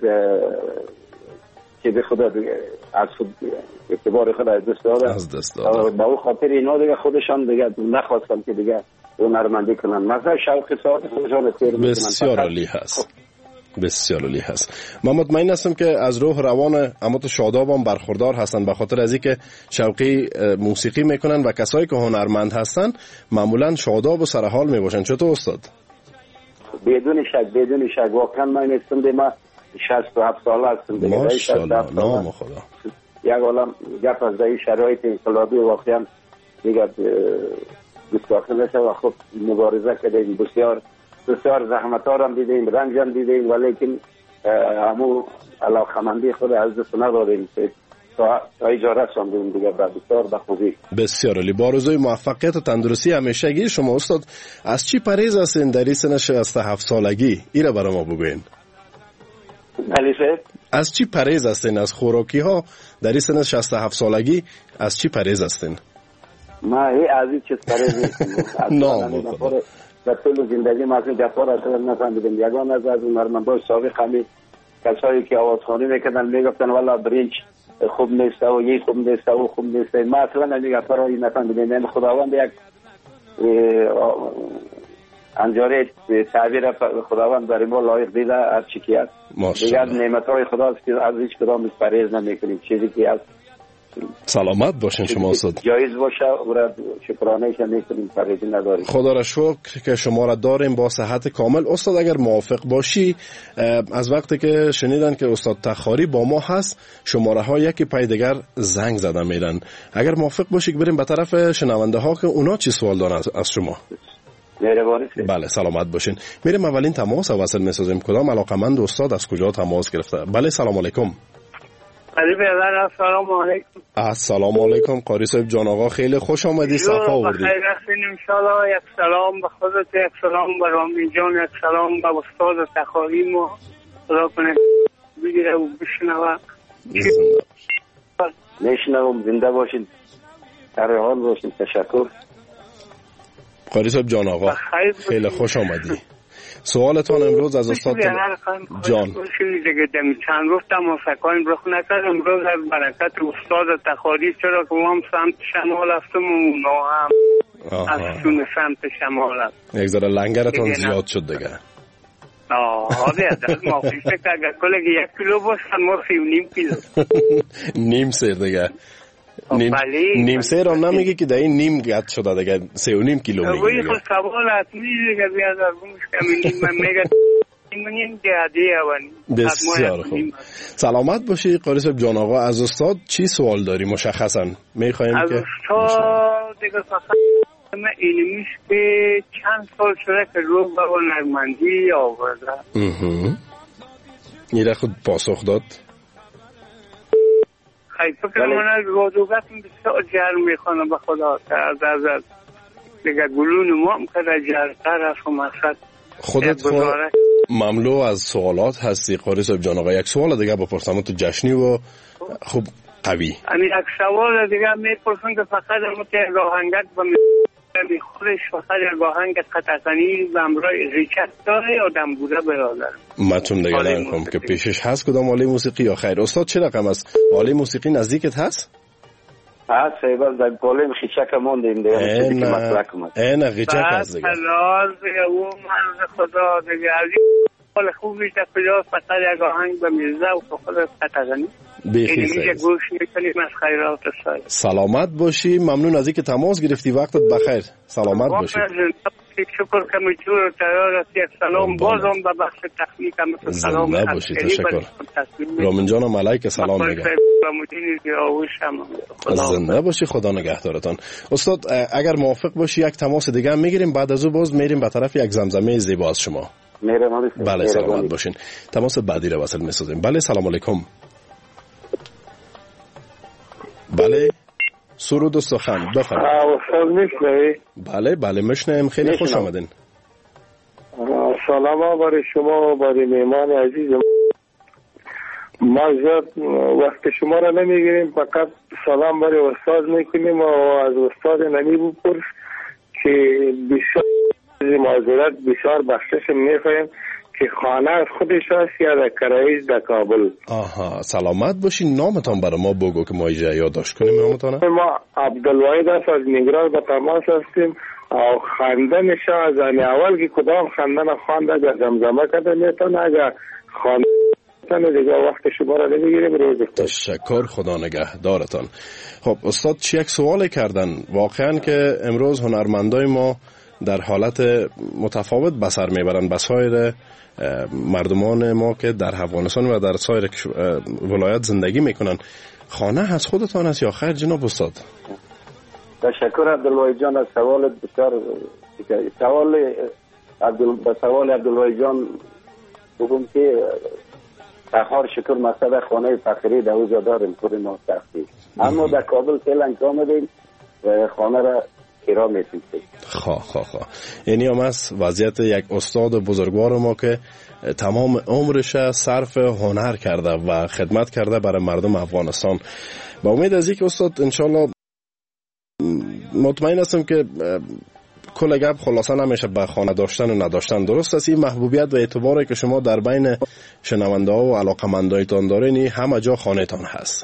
که به خدا از اعتبار خود از دست دادن، از دست دادن. با اون خاطر اینا دیگه خودشان دیگه نخواستن که دیگه هنرمندی کنن. مثلا شوق ساعت خودشان اختیار میکنن. بسیار عالی هست، بسیار عالی هست. من مطمئن هستم که از روح روان امات شاداب هم برخوردار هستن، به خاطر از اینکه شوقی موسیقی میکنن و کسایی که هنرمند هستن معمولا شاداب و سرحال میباشن. چطور استاد؟ بدون شک، بدون شک. واقعا من استم دی ما شصت و هفت ساله هستم دیگه. ماشاءالله، نام خدا. یک عالم گپ از این شرایط انقلابی واقعا دیگه گستاخی نشه و خب مبارزه کردیم، بسیار بسیار زحمت ها هم دیدیم، رنج هم دیدیم، ولیکن همو علاقمندی خود از دست نداریم تا اجاره رساندیم دیگه. بسیار بخوبی. بسیار عالی. با آرزوی موفقیت و تندرستی همیشگی شما استاد. از چی پرهیز هستین در این سن شصت و هفت سالگی؟ ایره برای ما بگوین. بله شد. از چی پرهیز هستین از خوراکی ها در این سن شصت و هفت سالگی؟ از چی پرهیز هستین؟ ما هی از این چیز پرهیز نیستیم. نه خدا. در طول زندگی ما از این گفار اصلا نفهمیدیم. یگان از از هنرمندان سابق همی کسایی که آوازخوانی میکردن میگفتن والا برنج خوب نیست و یه خوب نیست و خوب نیست. ما اصلا از این گفار هایی نفهمیدیم. این خداوند یک انجاره تعبیر خداوند برای ما لایق دیده هر چی که هست. دیگر نعمت های خداست که از هیچ کدام پرهیز نمیکنیم. چیزی که هست سلامت باشین شما استاد. جایز باشه او را شکرانهش میکنیم، پرهیزی نداریم. خدا را شکر که شما را داریم با صحت کامل. استاد اگر موافق باشی، از وقتی که شنیدن که استاد تخاری با ما هست شماره ها یکی پای دیگر زنگ زدن میرن، اگر موافق باشی بریم به طرف شنونده ها که اونا چی سوال دارن از شما. بله سلامت باشین. میریم اولین تماس وصل میسازیم. کدام علاقمند استاد از کجا تماس گرفته؟ بله سلام علیکم. علی برادر السلام علیکم. السلام علیکم قاری صاحب جان آقا، خیلی خوش آمدی، صفا آوردی. بخیر هستین ان شاء الله. یک سلام به خودت، یک سلام به رامین جان، یک سلام به استاد تخاری ما. خدا کنه بگیره و بشنوه. نشنوم. زنده باشین، در حال باشین. تشکر قاری صاحب جان آقا، خیلی خوش آمدی. سوالتان امروز از استاد جان. چند روز تماس کنیم رخ نکرد. امروز از برکت استاد تخاری، چرا که ما هم سمت شمال هستم و ما هم از سون سمت شمال هست. یک ذره لنگرتان زیاد شد دیگه. آه آده از ما فیشه که اگر کلگه یک کیلو باشن ما سی و نیم کیلو نیم سیر دیگه. نیم, نیم سه را نمیگه که در این نیم گت شده دیگه، سه و نیم کیلو میگه. وی خود سوال حتمی دیگه بیاد از بومش کمی نیم من میگه نیم گهدی اوانی. بسیار خوب. سلامت باشی قاری صاحب جان آقا. از استاد چی سوال داری مشخصا؟ میخوایم که از استاد دیگه فقط من اینمیش که چند سال شده که رو به هنرمندی آورده. میره خود پاسخ داد. خیلی فکر من رادوگت بسیار جرم میخوانم به خدا از از دیگه گلون ما هم که جرتر هست و مقصد خودت مملو از سوالات هستی قاری صاحب جان آقا. یک سوال دیگه بپرسم تو جشنی و خوب قوی. یعنی یک سوال دیگه میپرسم که فقط همون که راهنگت با می خودش فقط یک آهنگ قطعانی و امرای ریچت داره یا دم بوده برادر متون دیگه نکنم که پیشش هست کدام آله موسیقی یا خیر. استاد چه رقم است؟ آله موسیقی نزدیکت هست؟ هست سیبال در گالیم خیچک موندیم دیگه. اینه خیچک هست دیگه. بس دیگه او مرز خدا دیگه حال خوبی در کجا فقط یک آهنگ به میرزه و خود قطعانی بیخی سعید. سلامت باشی. ممنون از اینکه تماس گرفتی. وقتت بخیر. سلامت باشی. شکر که میتور تیار است. یک سلام بازم به بخش تخنیک هم سلام. زنده باشی. تشکر. رامین جانم علیک سلام میگم. زنده باشی. خدا نگهدارتان. استاد اگر موافق باشی یک تماس دیگه هم میگیریم، بعد از او باز میریم به طرف یک زمزمه زیبا از شما. بله سلامت باشین. تماس بعدی رو وصل میسازیم. بله سلام علیکم. بله سرود و سخن. بفرمایید. استاد میشنوی؟ بله بله میشنویم. خیلی خوش آمدین. سلام برای شما و برای مهمان عزیز. ما زیاد وقت شما را نمیگیریم، فقط سلام برای استاد میکنیم و از استاد نمی بپرس که بسیار معذرت بسیار بخشش میخوایم که خانه از خودش هست یا در کرایه در کابل. آها سلامت باشین. نامتان برای ما بگو که ما ایجا یادداشت کنیم نامتانه. ما عبدالواحد است از نیگران به تماس هستیم و خواندنش از آن اول که کدام خواندن خواند اگر زمزمه کرده میتونه، اگر خواندن دیگه وقت شما را نمیگیریم. روز تشکر، خدا نگهدارتان. خب استاد چی یک سوال کردن. واقعا که امروز هنرمندای ما در حالت متفاوت بسر میبرن به سایر مردمان ما که در افغانستان و در سایر ولایت زندگی میکنن. خانه از خودتان است یا خیر جناب استاد؟ تشکر عبدالواحد جان از سوال بسیار. سوال عبدال به سوال عبدالواحد جان بگم که تخار شکر مقصد خانه فخری در اوجا داریم کور ما سختی، اما در کابل فعلا آمدیم و خانه را کرا میتونیم. خواه خواه خواه یعنی هم از وضعیت یک استاد بزرگوار ما که تمام عمرش صرف هنر کرده و خدمت کرده برای مردم افغانستان. با امید از اینکه استاد انشالله مطمئن هستم که کل گپ خلاصه نمیشه به خانه داشتن و نداشتن. درست است این محبوبیت و اعتباری که شما در بین شنونده ها و علاقمندایتان دارین همه جا خانه تان هست.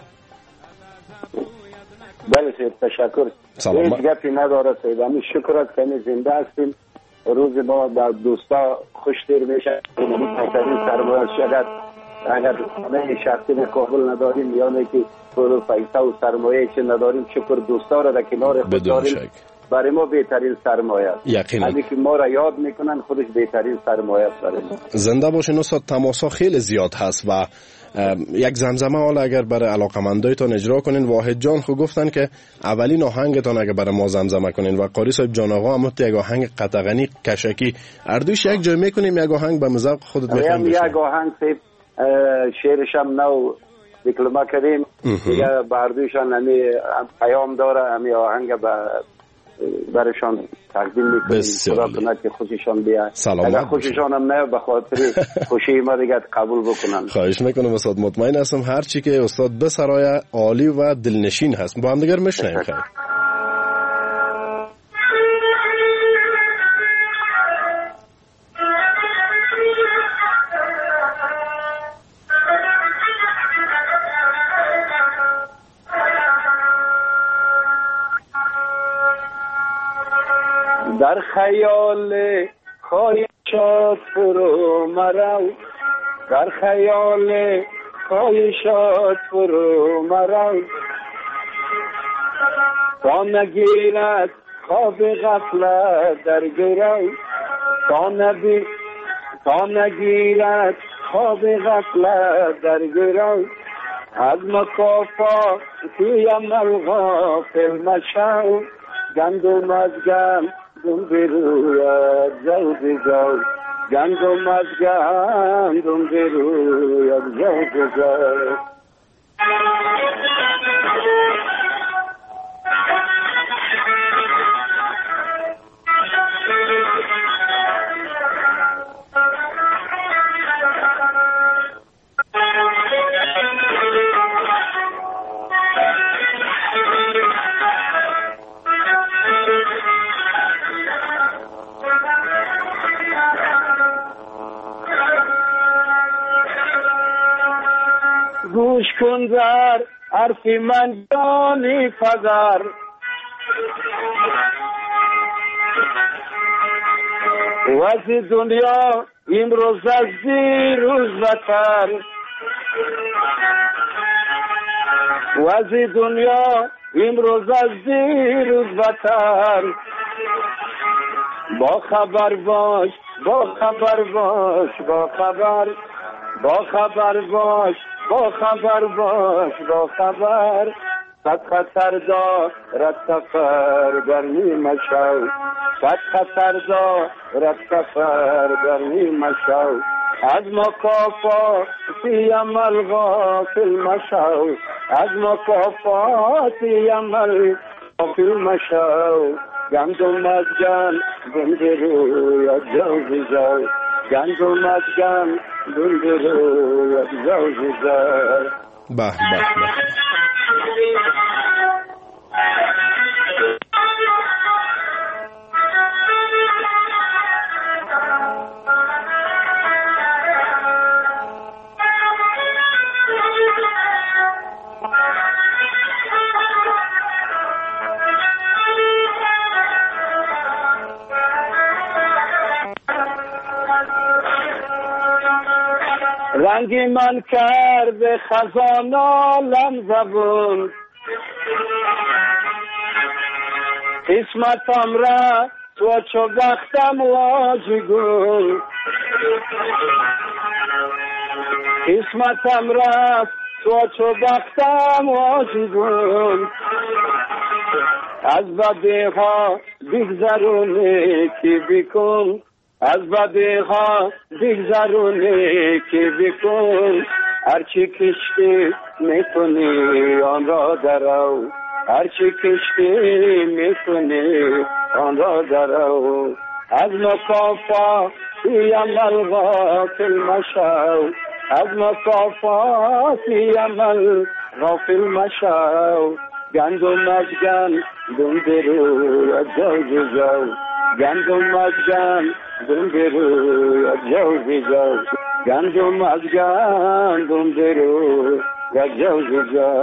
بله سید تشکر. هیچ گپی نداره سید. همین شکر است که زنده هستیم. روز ما در دوستا خوش دیر میشه. این سرمایه شدد اگر خانه شخصی به کابل نداریم یعنی که پول و پیسه و سرمایه چه نداریم، شکر دوستا را در کنار خود داریم. برای ما بهترین سرمایه است. یقینا اگه که ما را یاد میکنن خودش بهترین سرمایه است برای ما. زنده باشین استاد. تماسا خیلی زیاد هست و یک زمزمه حالا اگر برای علاقمندایتان اجرا کنین. واحد جان خو گفتن که اولین آهنگتان اگر برای ما زمزمه کنین و قاری صاحب جان آقا هم یک آهنگ قطغنی کشکی اردوش یک جای میکنیم. یک آهنگ به مذاق خودت میخوایم بشیم. یک آهنگ صاحب شعرش هم نو دیکلمه کردیم دیگه بردوشان همی پیام داره. همی آهنگ برشان تقدیم میکنیم. خدا کنه که خوششان بیاد. اگر خوششان هم نه به خاطر خوشی ما دیگه قبول بکنن. خواهش میکنم استاد. مطمئن هستم هر چی که استاد بسرای عالی و دلنشین هست. با هم دیگر میشنیم. خیر در خیال خواهشات فرو مرو، در خیال خواهشات فرو مرو، تا نگیرد خواب غفلت در گرو، تا نبی تا نگیرد خواب غفلت در گرو، از مکافات تویم الغافل مشو، گندم از گندم بروید زود زود، گندم از گندم بروید زود زود. گوش کن در حرف من جانی پدر، وز دنیا امروز از دیروز بتر، وز دنیا امروز از دیروز بتر، با خبر باش با خبر باش با خبر با خبر باش با خبر باش با خبر، صد خطر دارد سفر در نیمه شو، صد خطر دارد سفر در نیمه شو، از مکافاتی عمل غافل مشو، از مکافاتی عمل غافل مشو گندم از گن گنده رو یک جوزی زر گندم از گن گنده رو یک جوزی زر. به به به. رنگی من کرده خزان عالم زبون قسمتم را تو چو بختم واجگون قسمتم را تو چو بختم واجگون از بدی ها بگذرونی کی بکن از بدی ها بگذرونی که بکن هرچی کشتی میکنی آن را درو هرچی کشتی میکنی آن را درو از مکافاتی عمل غافل مشو از مکافاتی عمل غافل مشو گندم از گندم درو از جو جو گندم از گندم درو از جو جو گندم از گندم درو از جو جو.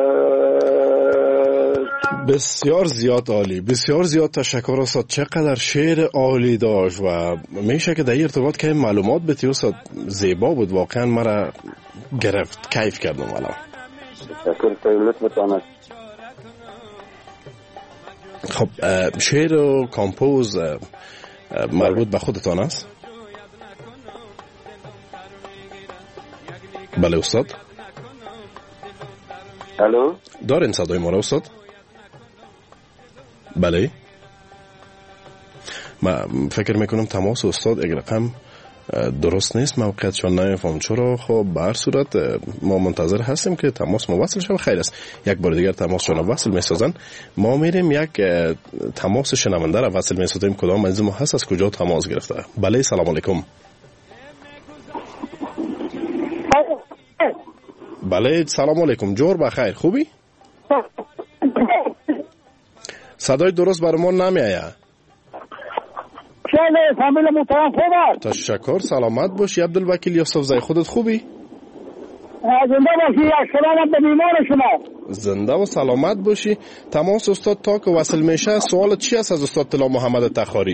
بسیار زیاد عالی، بسیار زیاد تشکر استاد. چقدر شعر عالی داشت و میشه که در این ارتباط که معلومات بتی استاد زیبا بود، واقعا مرا گرفت، کیف کردم. والا تشکر تایلت بتانه. خب شعر و کامپوز مربوط به خودتان است؟ بله استاد. الو دارین صدای ما را استاد؟ بله. ما فکر میکنم تماس استاد اگر رقم درست نیست، موقعیتشان نمیفهم چرا. خب به هر صورت ما منتظر هستیم که تماس موصل شود. خیر است، یک بار دیگر تماسشان وصل میسازن. ما میریم یک تماس شنونده را وصل میسازیم. کدام از ما هست، از کجا تماس گرفته؟ بله سلام علیکم. بله سلام علیکم، جور بخیر، خوبی؟ صدای درست بر ما نمی آید. چله فامیل محترم خوب است؟ تشکر، سلامت باشی. عبدالوکیل یوسفزئی خودت خوبی؟ زنده باشی، یک سلامت به بیمار شما. زنده و سلامت باشی. تماس استاد تا که وصل میشه سوال چی است از استاد طلا محمد تخاری؟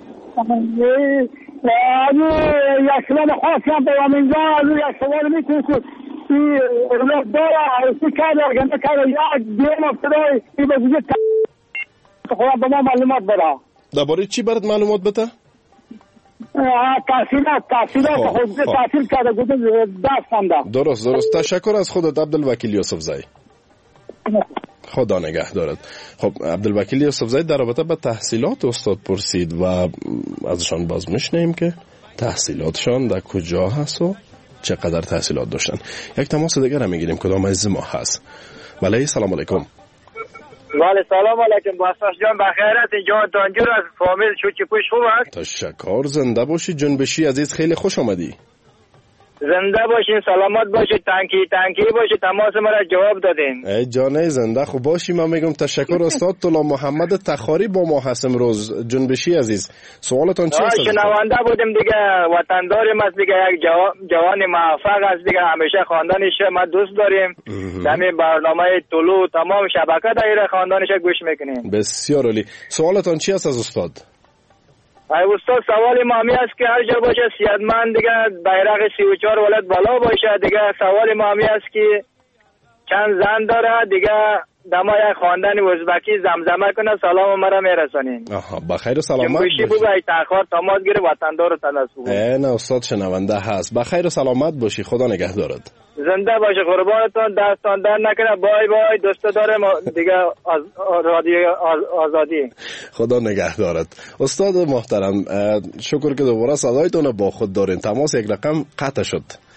یک سلام خواستم به اینجا از یک سوال میکنم که این اولاد داره سی کرده گنده کرده یک دیم افتدای این بزرگی خواهم به ما معلومات بده. درباره چی برات معلومات بده؟ تحصیلات تحصیلات خود تحصیل کرده گفته دست خونده. درست درست، تشکر از خودت عبدالوکیل یوسفزئی. خدا نگه دارد. خب عبدالوکیل یوسفزئی در رابطه با تحصیلات استاد پرسید و ازشان باز میشنیم که تحصیلاتشان در کجا هست و چقدر تحصیلات داشتن. یک تماس دیگر هم میگیریم. کدام از ما هست؟ بله سلام علیکم. بله سلام علیکم. باساش جان بخیرت؟ اینجا دانجور از فامیل شوچی پوش خوب است؟ تشکر، زنده باشی جنبشی عزیز، خیلی خوش آمدی. زنده باشین، سلامت باشید، تنکی تنکی باشید، تماس مرا جواب دادین. ای جانه زنده خوب باشی. من میگم تشکر. استاد طلا محمد تخاری با ما هست امروز. جنبشی عزیز سوالتون چی است؟ شنونده بودیم دیگه، وطنداریم است دیگه، یک جوان موفق است دیگه، همیشه خاندانش ما دوست داریم. همین برنامه طلوع تمام شبکه دایره خاندانش گوش میکنیم. بسیار عالی. سوالتون چی است از استاد؟ ای استاد سوال ما همی است که هر جا باشه صحتمند دیگه، بیرق سی و چهار ولد بالا باشه دیگه. سوال ما همی است که چند زن داره دیگه، دمای خواندن ازبکی زمزمه کنه، سلام مرا میرسانین. آها بخیر و سلامت باشی. بگو ای تاخیر تماس گیره وطندار تناسب. ای نه استاد شنونده هست. بخیر و سلامت باشی، خدا نگه دارد. زنده باشه، قربانتون، دستان در نکنه. بای بای، دوست دارم دیگه. از رادیو آزادی خدا نگه دارد. استاد محترم شکر که دوباره صدایتون با خود دارین. تماس یک رقم قطع شد.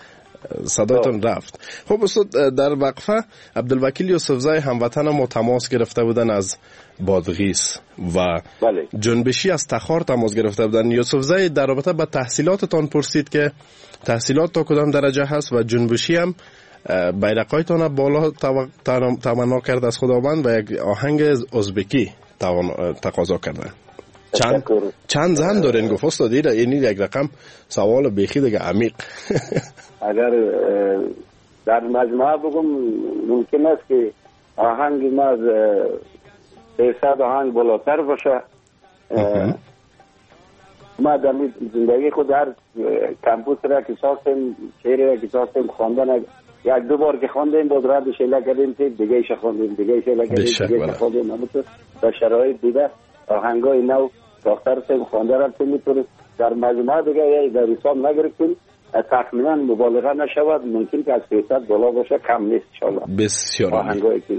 صدایتون رفت. خب استاد، در وقفه عبدالوکیل یوسفزای هموطن ما تماس گرفته بودن از بادغیس و بله. جنبشی از تخار تماس گرفته بودن. یوسفزای در رابطه با تحصیلاتتان پرسید که تحصیلات تا کدام درجه هست و جنبشی هم بیرقایتان بالا تمنا کرد از خداوند و یک آهنگ ازبکی تقاضا کرده. چند چند زن دارین گفت استاد؟ این یک رقم سوال بیخی دیگه عمیق. اگر در مجموعه بگم ممکن است که آهنگ ما از سیصد آهنگ بالاتر باشه. ما در زندگی خود در کمپوس را که ساختیم، شعر را که ساختیم، خواندن یک دو بار که خواندیم باز رد شیله کردیم، دیگه ایش خواندیم، دیگه ایش شیله کردیم، دیگه ایش خواندیم. همونطور در شرایط دیده آهنگای نو ساخته رفتیم، خوانده رفتیم. میتونیم در مجموعه دیگه در حساب نگرفتیم، تخمینا مبالغه نشود، ممکن که از سیصد بالا باشه، کم نیست انشالله. بسیار آهنگایی که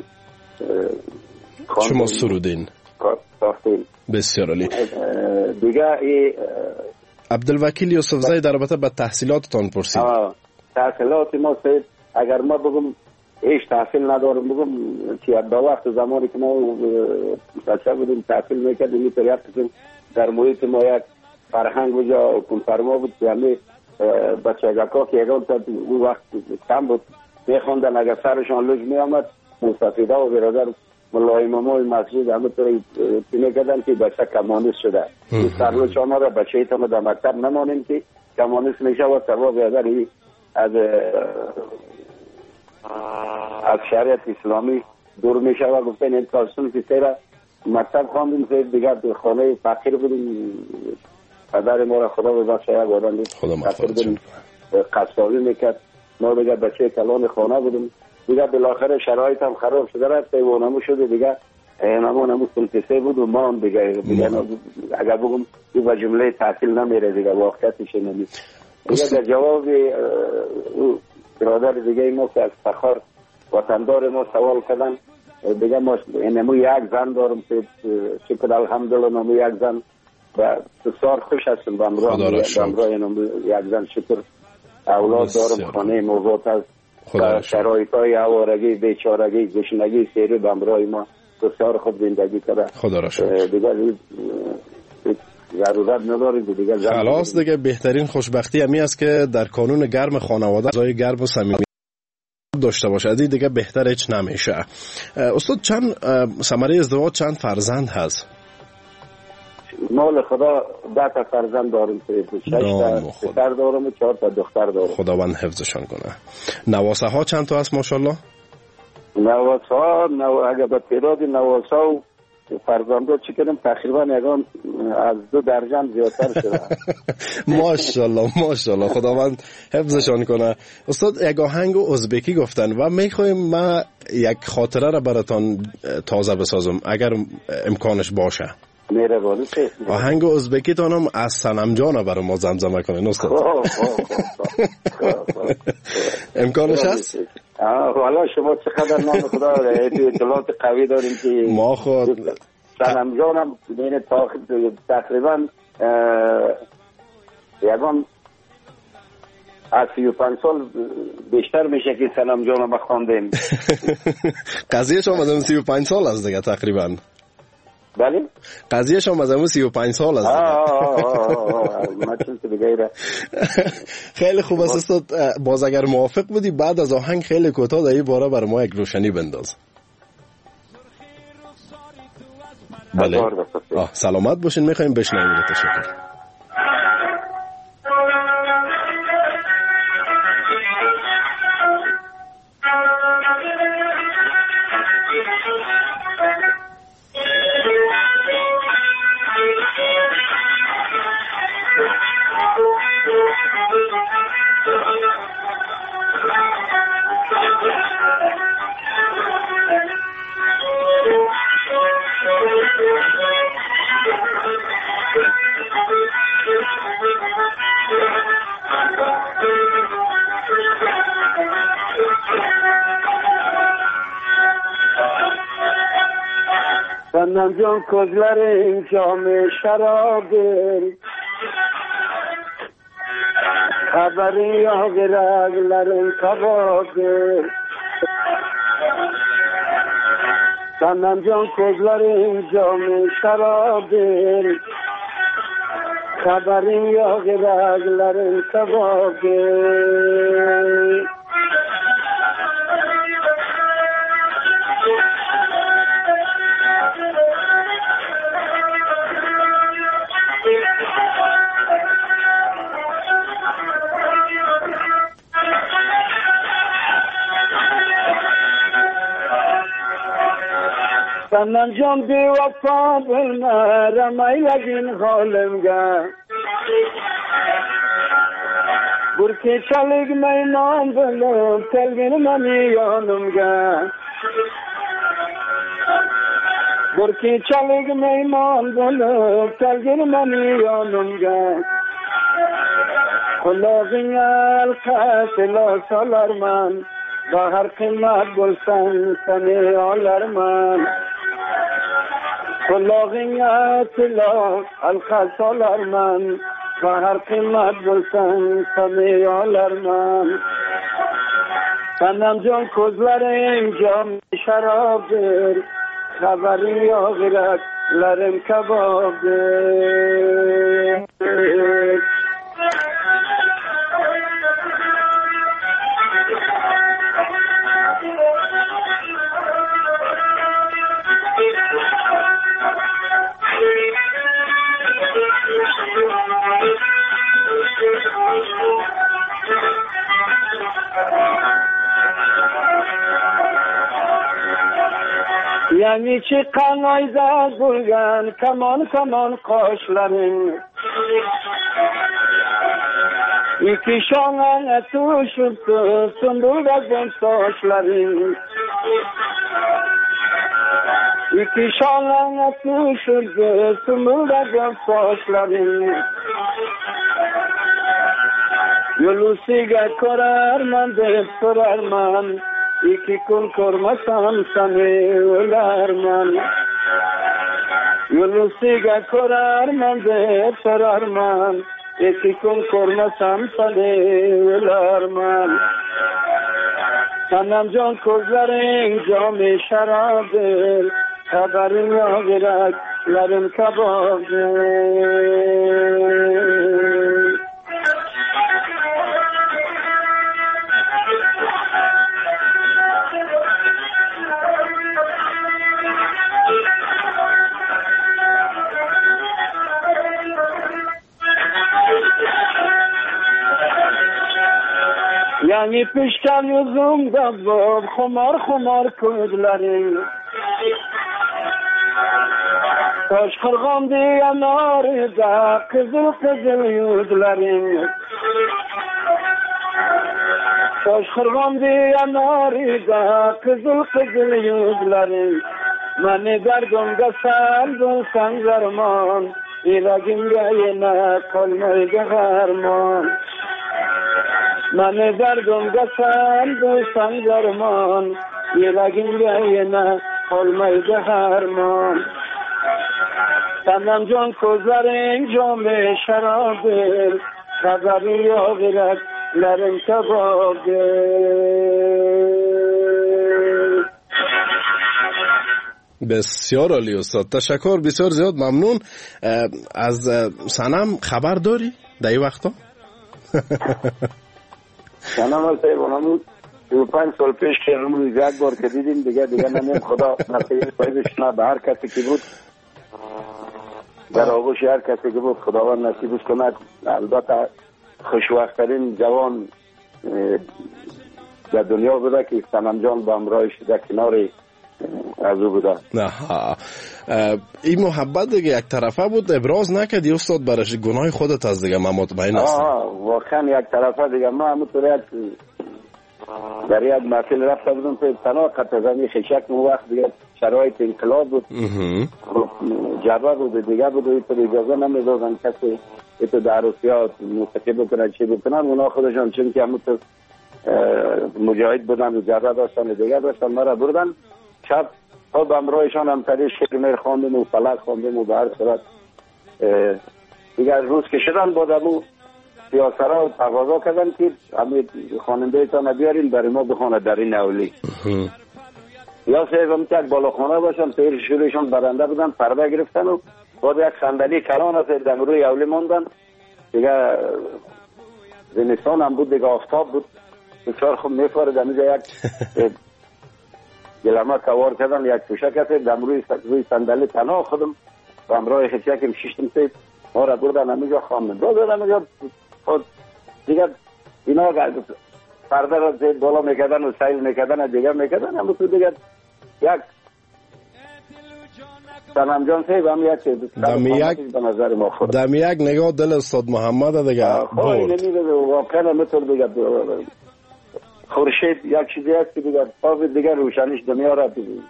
شما سرودین ساختیم. بسیار عالی. دیگه ای عبدالوکیل یوسفزای در رابطه با تحصیلاتتان پرسید. تحصیلات ما سید اگر ما بگم هیچ تحصیل ندارم، بگم که به وقت زمانی که ما بچه بودیم تحصیل میکردیم، میتونیم در محیط ما یک فرهنگ بجا کنفرما بود که همه بچگکا که یکان تا اون وقت کم بود میخوندن، اگر سرشان لج میامد مستفیده و برادر ملای مامای مسجد همه طوری تینه کردن که بچه کمانیست شده. این سرلوچ آمده بچه ایتا ما در مکتب نمانیم که کمانیست میشه و سبا برادر از از شریعت اسلامی دور میشه و گفتن این کارسون که سیره مکتب خواندیم، سیر دیگر در خانه فقیر بودیم. پدر ما را خدا ببخشه یک آدم فقیر بودیم، قصابی میکرد، ما دیگر بچه کلان خانه بودیم. دیگر بالاخره شرایط هم خراب شده رفت و نمو شده دیگر نمو نمو سلکسه بود و ما هم دیگر اگر بگم این با جمله تحصیل نمیره دیگر واقعیتش نمید. دیگر در جواب برادر دیگه ما که از فخار وطندار ما سوال کردن، دیگه ما نمو یک زن دارم که شکر الحمدلله نمو یک زن و بسیار خوش هستم به امراه نمو یک زن شکر اولاد دارم، خانه موضوعات هست و شرایط های عوارگی بیچارگی گشنگی سیری به امراه ما بسیار خوب زندگی کرده. خدا را شکر. دیگه ضرورت ندارید دیگه. خلاص دیگه بهترین خوشبختی همی است که در کانون گرم خانواده فضای گرم و صمیمی داشته باشه. از این دیگه بهتر هیچ نمیشه. استاد چند ثمره ازدواج چند فرزند هست؟ مال خدا ده تا فرزند دارم، شش تا پسر دارم و چهار تا دختر دارم. خداوند حفظشان کنه. نواسه ها چند تا هست ماشاءالله؟ نواسه ها نو... اگه به تعداد نواسه و فرزندا چی کنیم تقریبا یگان از دو درجه زیادتر شده. ماشاءالله ماشاءالله خداوند حفظشان کنه. استاد یک آهنگ ازبکی گفتن و میخوایم ما یک خاطره را براتان تازه بسازم اگر امکانش باشه. میره بالی آهنگ ازبکی تانم از سنم جانه برای ما زمزمه کنین استاد. امکانش هست؟ حالا شما چقدر نام خدا اطلاعات قوی داریم که ما خود سنم جانم بین تقریبا یکان از سی و پنج سال بیشتر میشه که سنم جانم بخواندیم. قضیه شما از سی و پنج سال از دیگه تقریبا. بله؟ قضیه شما از همون سی و پنج سال است. خیلی خوب است استاد. باز اگر موافق بودی بعد از آهنگ خیلی کوتاه در این باره بر ما یک روشنی بنداز. بله. آه سلامت باشین، میخوایم بشنویم. تشکر. سنم جان کجلر این جام شراب خبری یا گرگلرین کبابه سنم جان کزلرین جام شرابه خبری یا گرگلرین کبابه سنن جان بی وفا بلنا رمی لگین خالم گا برکی چلگ میمان بلم تلگین منیانم گا برکی چلگ میمان بلم تلگین منیانم گا خلاقین القتل سالر من با هر قیمت گلسن سنی آلر من خلاقیت لا الخصال ارمن و هر قیمت بلسن سمیال ارمن سنم جان کزلر اینجا شراب در خبری آغرت لرم کباب در یعنی چی قنای زد بلگن کمان کمان قاشلرین یکی شانگن تو شد سندول دزن ساشلرین یکی شانگن تو شد سندول دزن ساشلرین یلوسی گه کرر من ده سرر من یکی کن کرمسان سمی ولر من یلوسی گه کرر من ده سرر من یکی کن کرمسان سمی ولر من سنم جان کزلر اینجا می شراب دل خبری آگرک لرم کباب دل یعنی پیشتر یوزم دباب خمار خمار کدلرین تاش خرغام دی انار دا قزل قزل یودلرین تاش خرغام دی انار دا قزل قزل یودلرین من دردم گسل دو سنگرمان ایراگیم گه نه کلمه گهرمان من دردم گسل دو سنگرمان ایراگیم گه نه کلمه گهرمان سنم جان کزر اینجا می شراب دل خبری آغرک لرم کباب دل. بسیار عالی استاد، تشکر، بسیار زیاد ممنون. از سنم خبر داری در این وقتا؟ سنم از سیبانمون دو پنج سال پیش که روی یک بار که دیدیم دیگه دیگه نمیم خدا نصیب پایدش نه به هر کسی که بود در آغوش هر کسی که بود خداوند نصیبش کند. البته خوشوقترین جوان در دنیا بوده که سنم جان با همراهش در کنار از او بوده. این محبت دیگه یک طرفه بود، ابراز نکردی استاد برش گناه خودت از دیگه؟ من مطمئن هستم واقعا یک طرفه دیگه. ما همونطور یک در یک محفل رفته بودم که تنها قطع زمین خشک مو وقت دیگه شرایط انقلاب بود، جبه بود دیگه بود، ایتو اجازه نمیدادن کسی ایتو در عروسیات موسیقی بکنن چی بکنن. اونا خودشان چون که همونطور مجاهد بودن و جبه داشتن و دیگه داشتن مرا بردن. شب خب امرویشان هم تری شکل میر خواندم و فلک خواندم و به هر صورت دیگر روز که شدن بادمو سیاسرها تقاضا کردن که همین خواننده تان بیارین برای ما بخونه در این اولی. یا صاحب هم که بالاخانه باشن پیر شورشون برنده بودن پرده گرفتن و بعد یک صندلی کلان از در روی اولی موندن دیگه. زمستان هم بود دیگه، آفتاب بود بسیار خوب میفارد. همینجا یک گلمه کوار کردن، یک توشک هست در روی روی صندلی تنها خودم و همراه خیچکم شیشتم سید ما را بردن همینجا خواندن. دادن همینجا دیگه اینا پرده را زید بالا میکردن و سیل میکردن دیگه میکردن. هم تو دیگه یک سلام جان سیب هم یک دم یک دم یک نگاه دل استاد محمد دیگه برد. واقعا مثل دیگه خورشید یک چیزی هست که دیگه پاو دیگه روشنیش دنیا را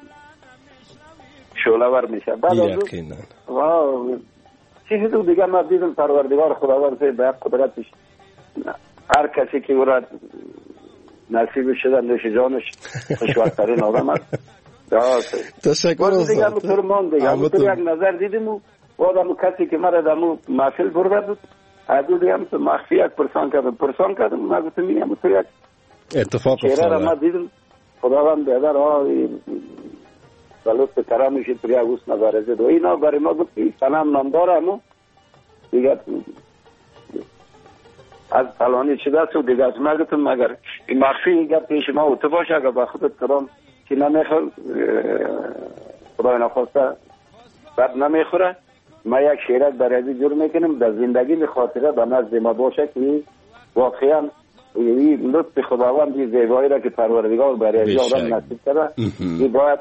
شعله‌ور میشه. یقینا واو چیزی تو دیگه ما دیدم پروردگار خداوند به یک قدرتش هر کسی که او را نصیب شده نوش جانش خوشوقترین آدم است. تشکر استاد. دیگه همونطور مان دیگه همونطور یک نظر دیدیم و بعد همون کسی که مرا دمو محفل برده بود ادو دیگه همونطور مخفی یک پرسان کردم پرسان کردم ما گفتم این همونطور یک اتفاق افتاده. چهره را ما دیدم خداوند بیادر آه بلوط کرامش توی یک حسن برزد و اینا برای ما گفت سلام نام داره همون دیگه از فلانی چه دست و دیگه از ما گفتم مگر این مخفی اینگه پیش ما اوتو باشه اگر با خودت کرام که نمیخور خدای نخواسته بد نمیخوره. ما یک شیرک برای ازی جور میکنم در زندگی به خاطره به نزد ما باشه که واقعا این لطف خداوند این زیبایی را که پروردگار برای ازی آدم نصیب کرده این باید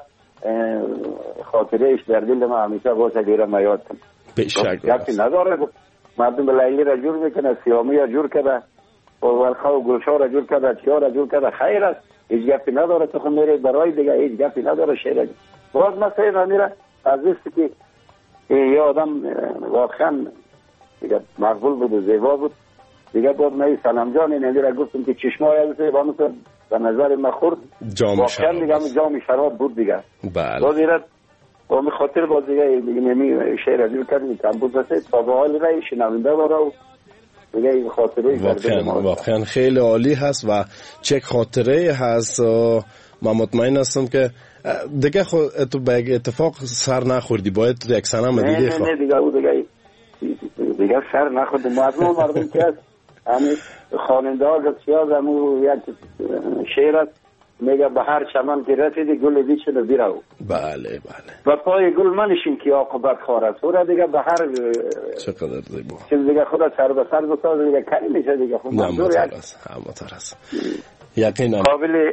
خاطره ایش در دل ما همیشه باشه گیره ما یاد کنم. بشک یکی نداره مردم لیلی را جور میکنه، سیامی را جور کرده و ورخه و گلشا را جور کرده، چیا را جور کرده، خیر است هیچ گپی نداره. تو خود میره برای دیگه هیچ گپی نداره. شیره باز مثلا میره از است که یه آدم واقعا دیگه مقبول بود و زیبا بود دیگه. باز من سلام جان این را گفتم که چشمای از با مثلا به نظر من خورد واقعا دیگه همون جام شراب بود دیگه. بله باز ایرد با می خاطر باز دیگه نمی شعر ازیل کردیم کم بود بسید تا به حال رای شنونده باره و دیگه این خاطره واقعا واقعا خیلی عالی هست و چه خاطره هست. من مطمئن هستم که دیگه خود تو به اتفاق سر نخوردی باید تو یک سنم دیگه نه نه دیگه او دیگه دیگه سر نخوردی مردم مردم که هست همین خواننده ها گفتیاز همون یک شعر است میگه به هر چمن که رسیدی گل بیچنه بیرو. بله بله و پای گل منشین که عاقبت خار است. او دیگه به هر چقدر زیبا چیز دیگه خدا سر به سر بساز دیگه کلی میشه دیگه. خب منظور یک همونطور است یقینا قابل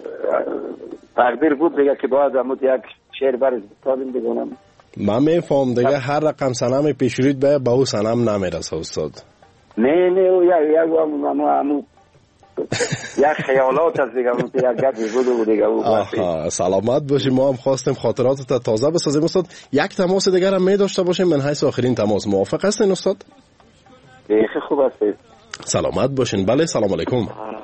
تقدیر بود دیگه که باید همون یک شعر برز بسازیم دیگه. اونم من میفهم دیگه هر رقم سنم پیشرید به به او سنم نمیرسه استاد. نه نه او یک یک همون یک خیالات از دیگه اون یک گپ بود دیگه. آها سلامت باشی. ما هم خواستیم خاطراتت تازه بسازیم استاد. یک تماس دیگر هم می داشته باشیم من حیث آخرین تماس. موافق هستین استاد؟ خیلی خوب است. سلامت باشین. بله سلام علیکم.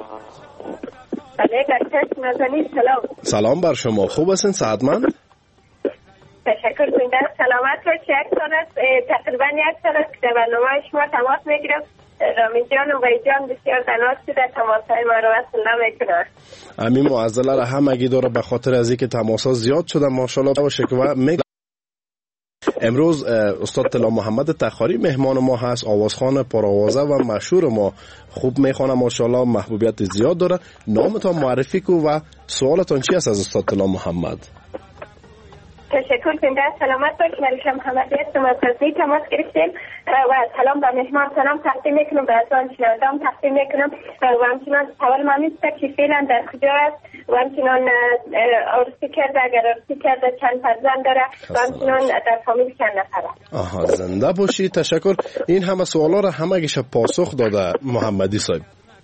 بله دکتر مزنی سلام. سلام بر شما. خوب هستین صحتمند؟ تشکر زنده سلامت باشی. یک سال است تقریبا یک سال است که برنامه شما تماس میگیرم. رامین جان و وی جان بسیار تناس شده تماس های ما رو وصل نمیکنه. همین معضله را همگی داره به خاطر از اینکه تماس ها زیاد شده ماشاءالله و شکوه می. امروز استاد طلا محمد تخاری مهمان ما هست. آوازخوان پرآوازه و مشهور ما خوب میخوانه ماشاءالله محبوبیت زیاد داره. نامتان معرفی کو و سوالتان چی است از استاد طلا محمد؟ تشکر زنده سلامت باشید. ملک محمدی هستم از غزنی تماس گرفتیم و سلام به مهمان سلام تقدیم میکنم به ازوان شنونده‌ام تقدیم میکنم و همچنان سوال من است که فعلا در کجا است و همچنان عروسی کرده اگر عروسی کرده چند فرزند داره و همچنان در فامیل چند نفره. آها زنده باشی. تشکر. این همه سوالا را همگیش پاسخ داده محمدی صاحب.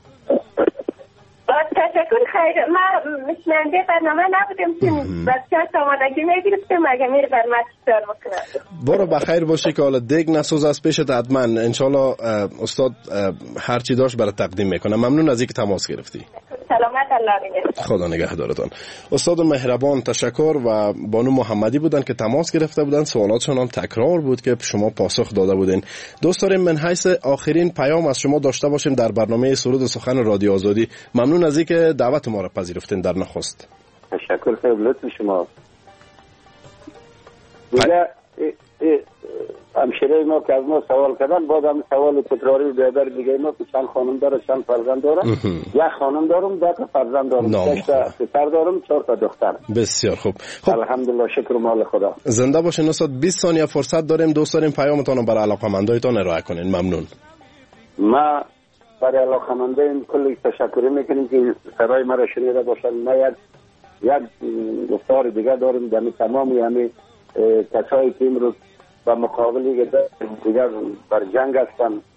تشکر. خیر ما مشننده برنامه نبودیم که بسیار سامانگی میگرفتیم مگه میره بر ما چطور بکنم. برو بخیر باشی که حالا دیگ نسوز از پیشت حتما انشالله استاد هرچی داشت برای تقدیم میکنم. ممنون از اینکه تماس گرفتی. سلامت الله نگهدار. خدا نگهدارتان. استاد مهربان تشکر. و بانو محمدی بودن که تماس گرفته بودن، سوالاتشون هم تکرار بود که شما پاسخ داده بودین. دوست داریم من حیث آخرین پیام از شما داشته باشیم در برنامه سرود سخن رادیو آزادی. ممنون از اینکه دعوت ما را پذیرفتین در نخست. تشکر خیلی لطف شما. دیگه همشیره ما که از ما سوال کردن، بعد هم سوال تکراری بیادر دیگه ما که چند خانم داره چند فرزند داره. یک خانم دارم، دو تا فرزند دارم، شش تا پسر دارم، چهار تا دختر. بسیار خوب. خب الحمدلله، شکر مال خدا. زنده باشین استاد. بیست ثانیه فرصت داریم. دوست داریم پیامتون رو برای علاقه‌مندایتان ارائه کنین. ممنون. ما برای علاقه‌مندان کلی تشکر میکنیم که صدای ما را شنیده باشن. ما یک یک گفتار دیگه داریم در تمامی همه کسایی که امروز و مقابلی دیگر بر جنگ هستن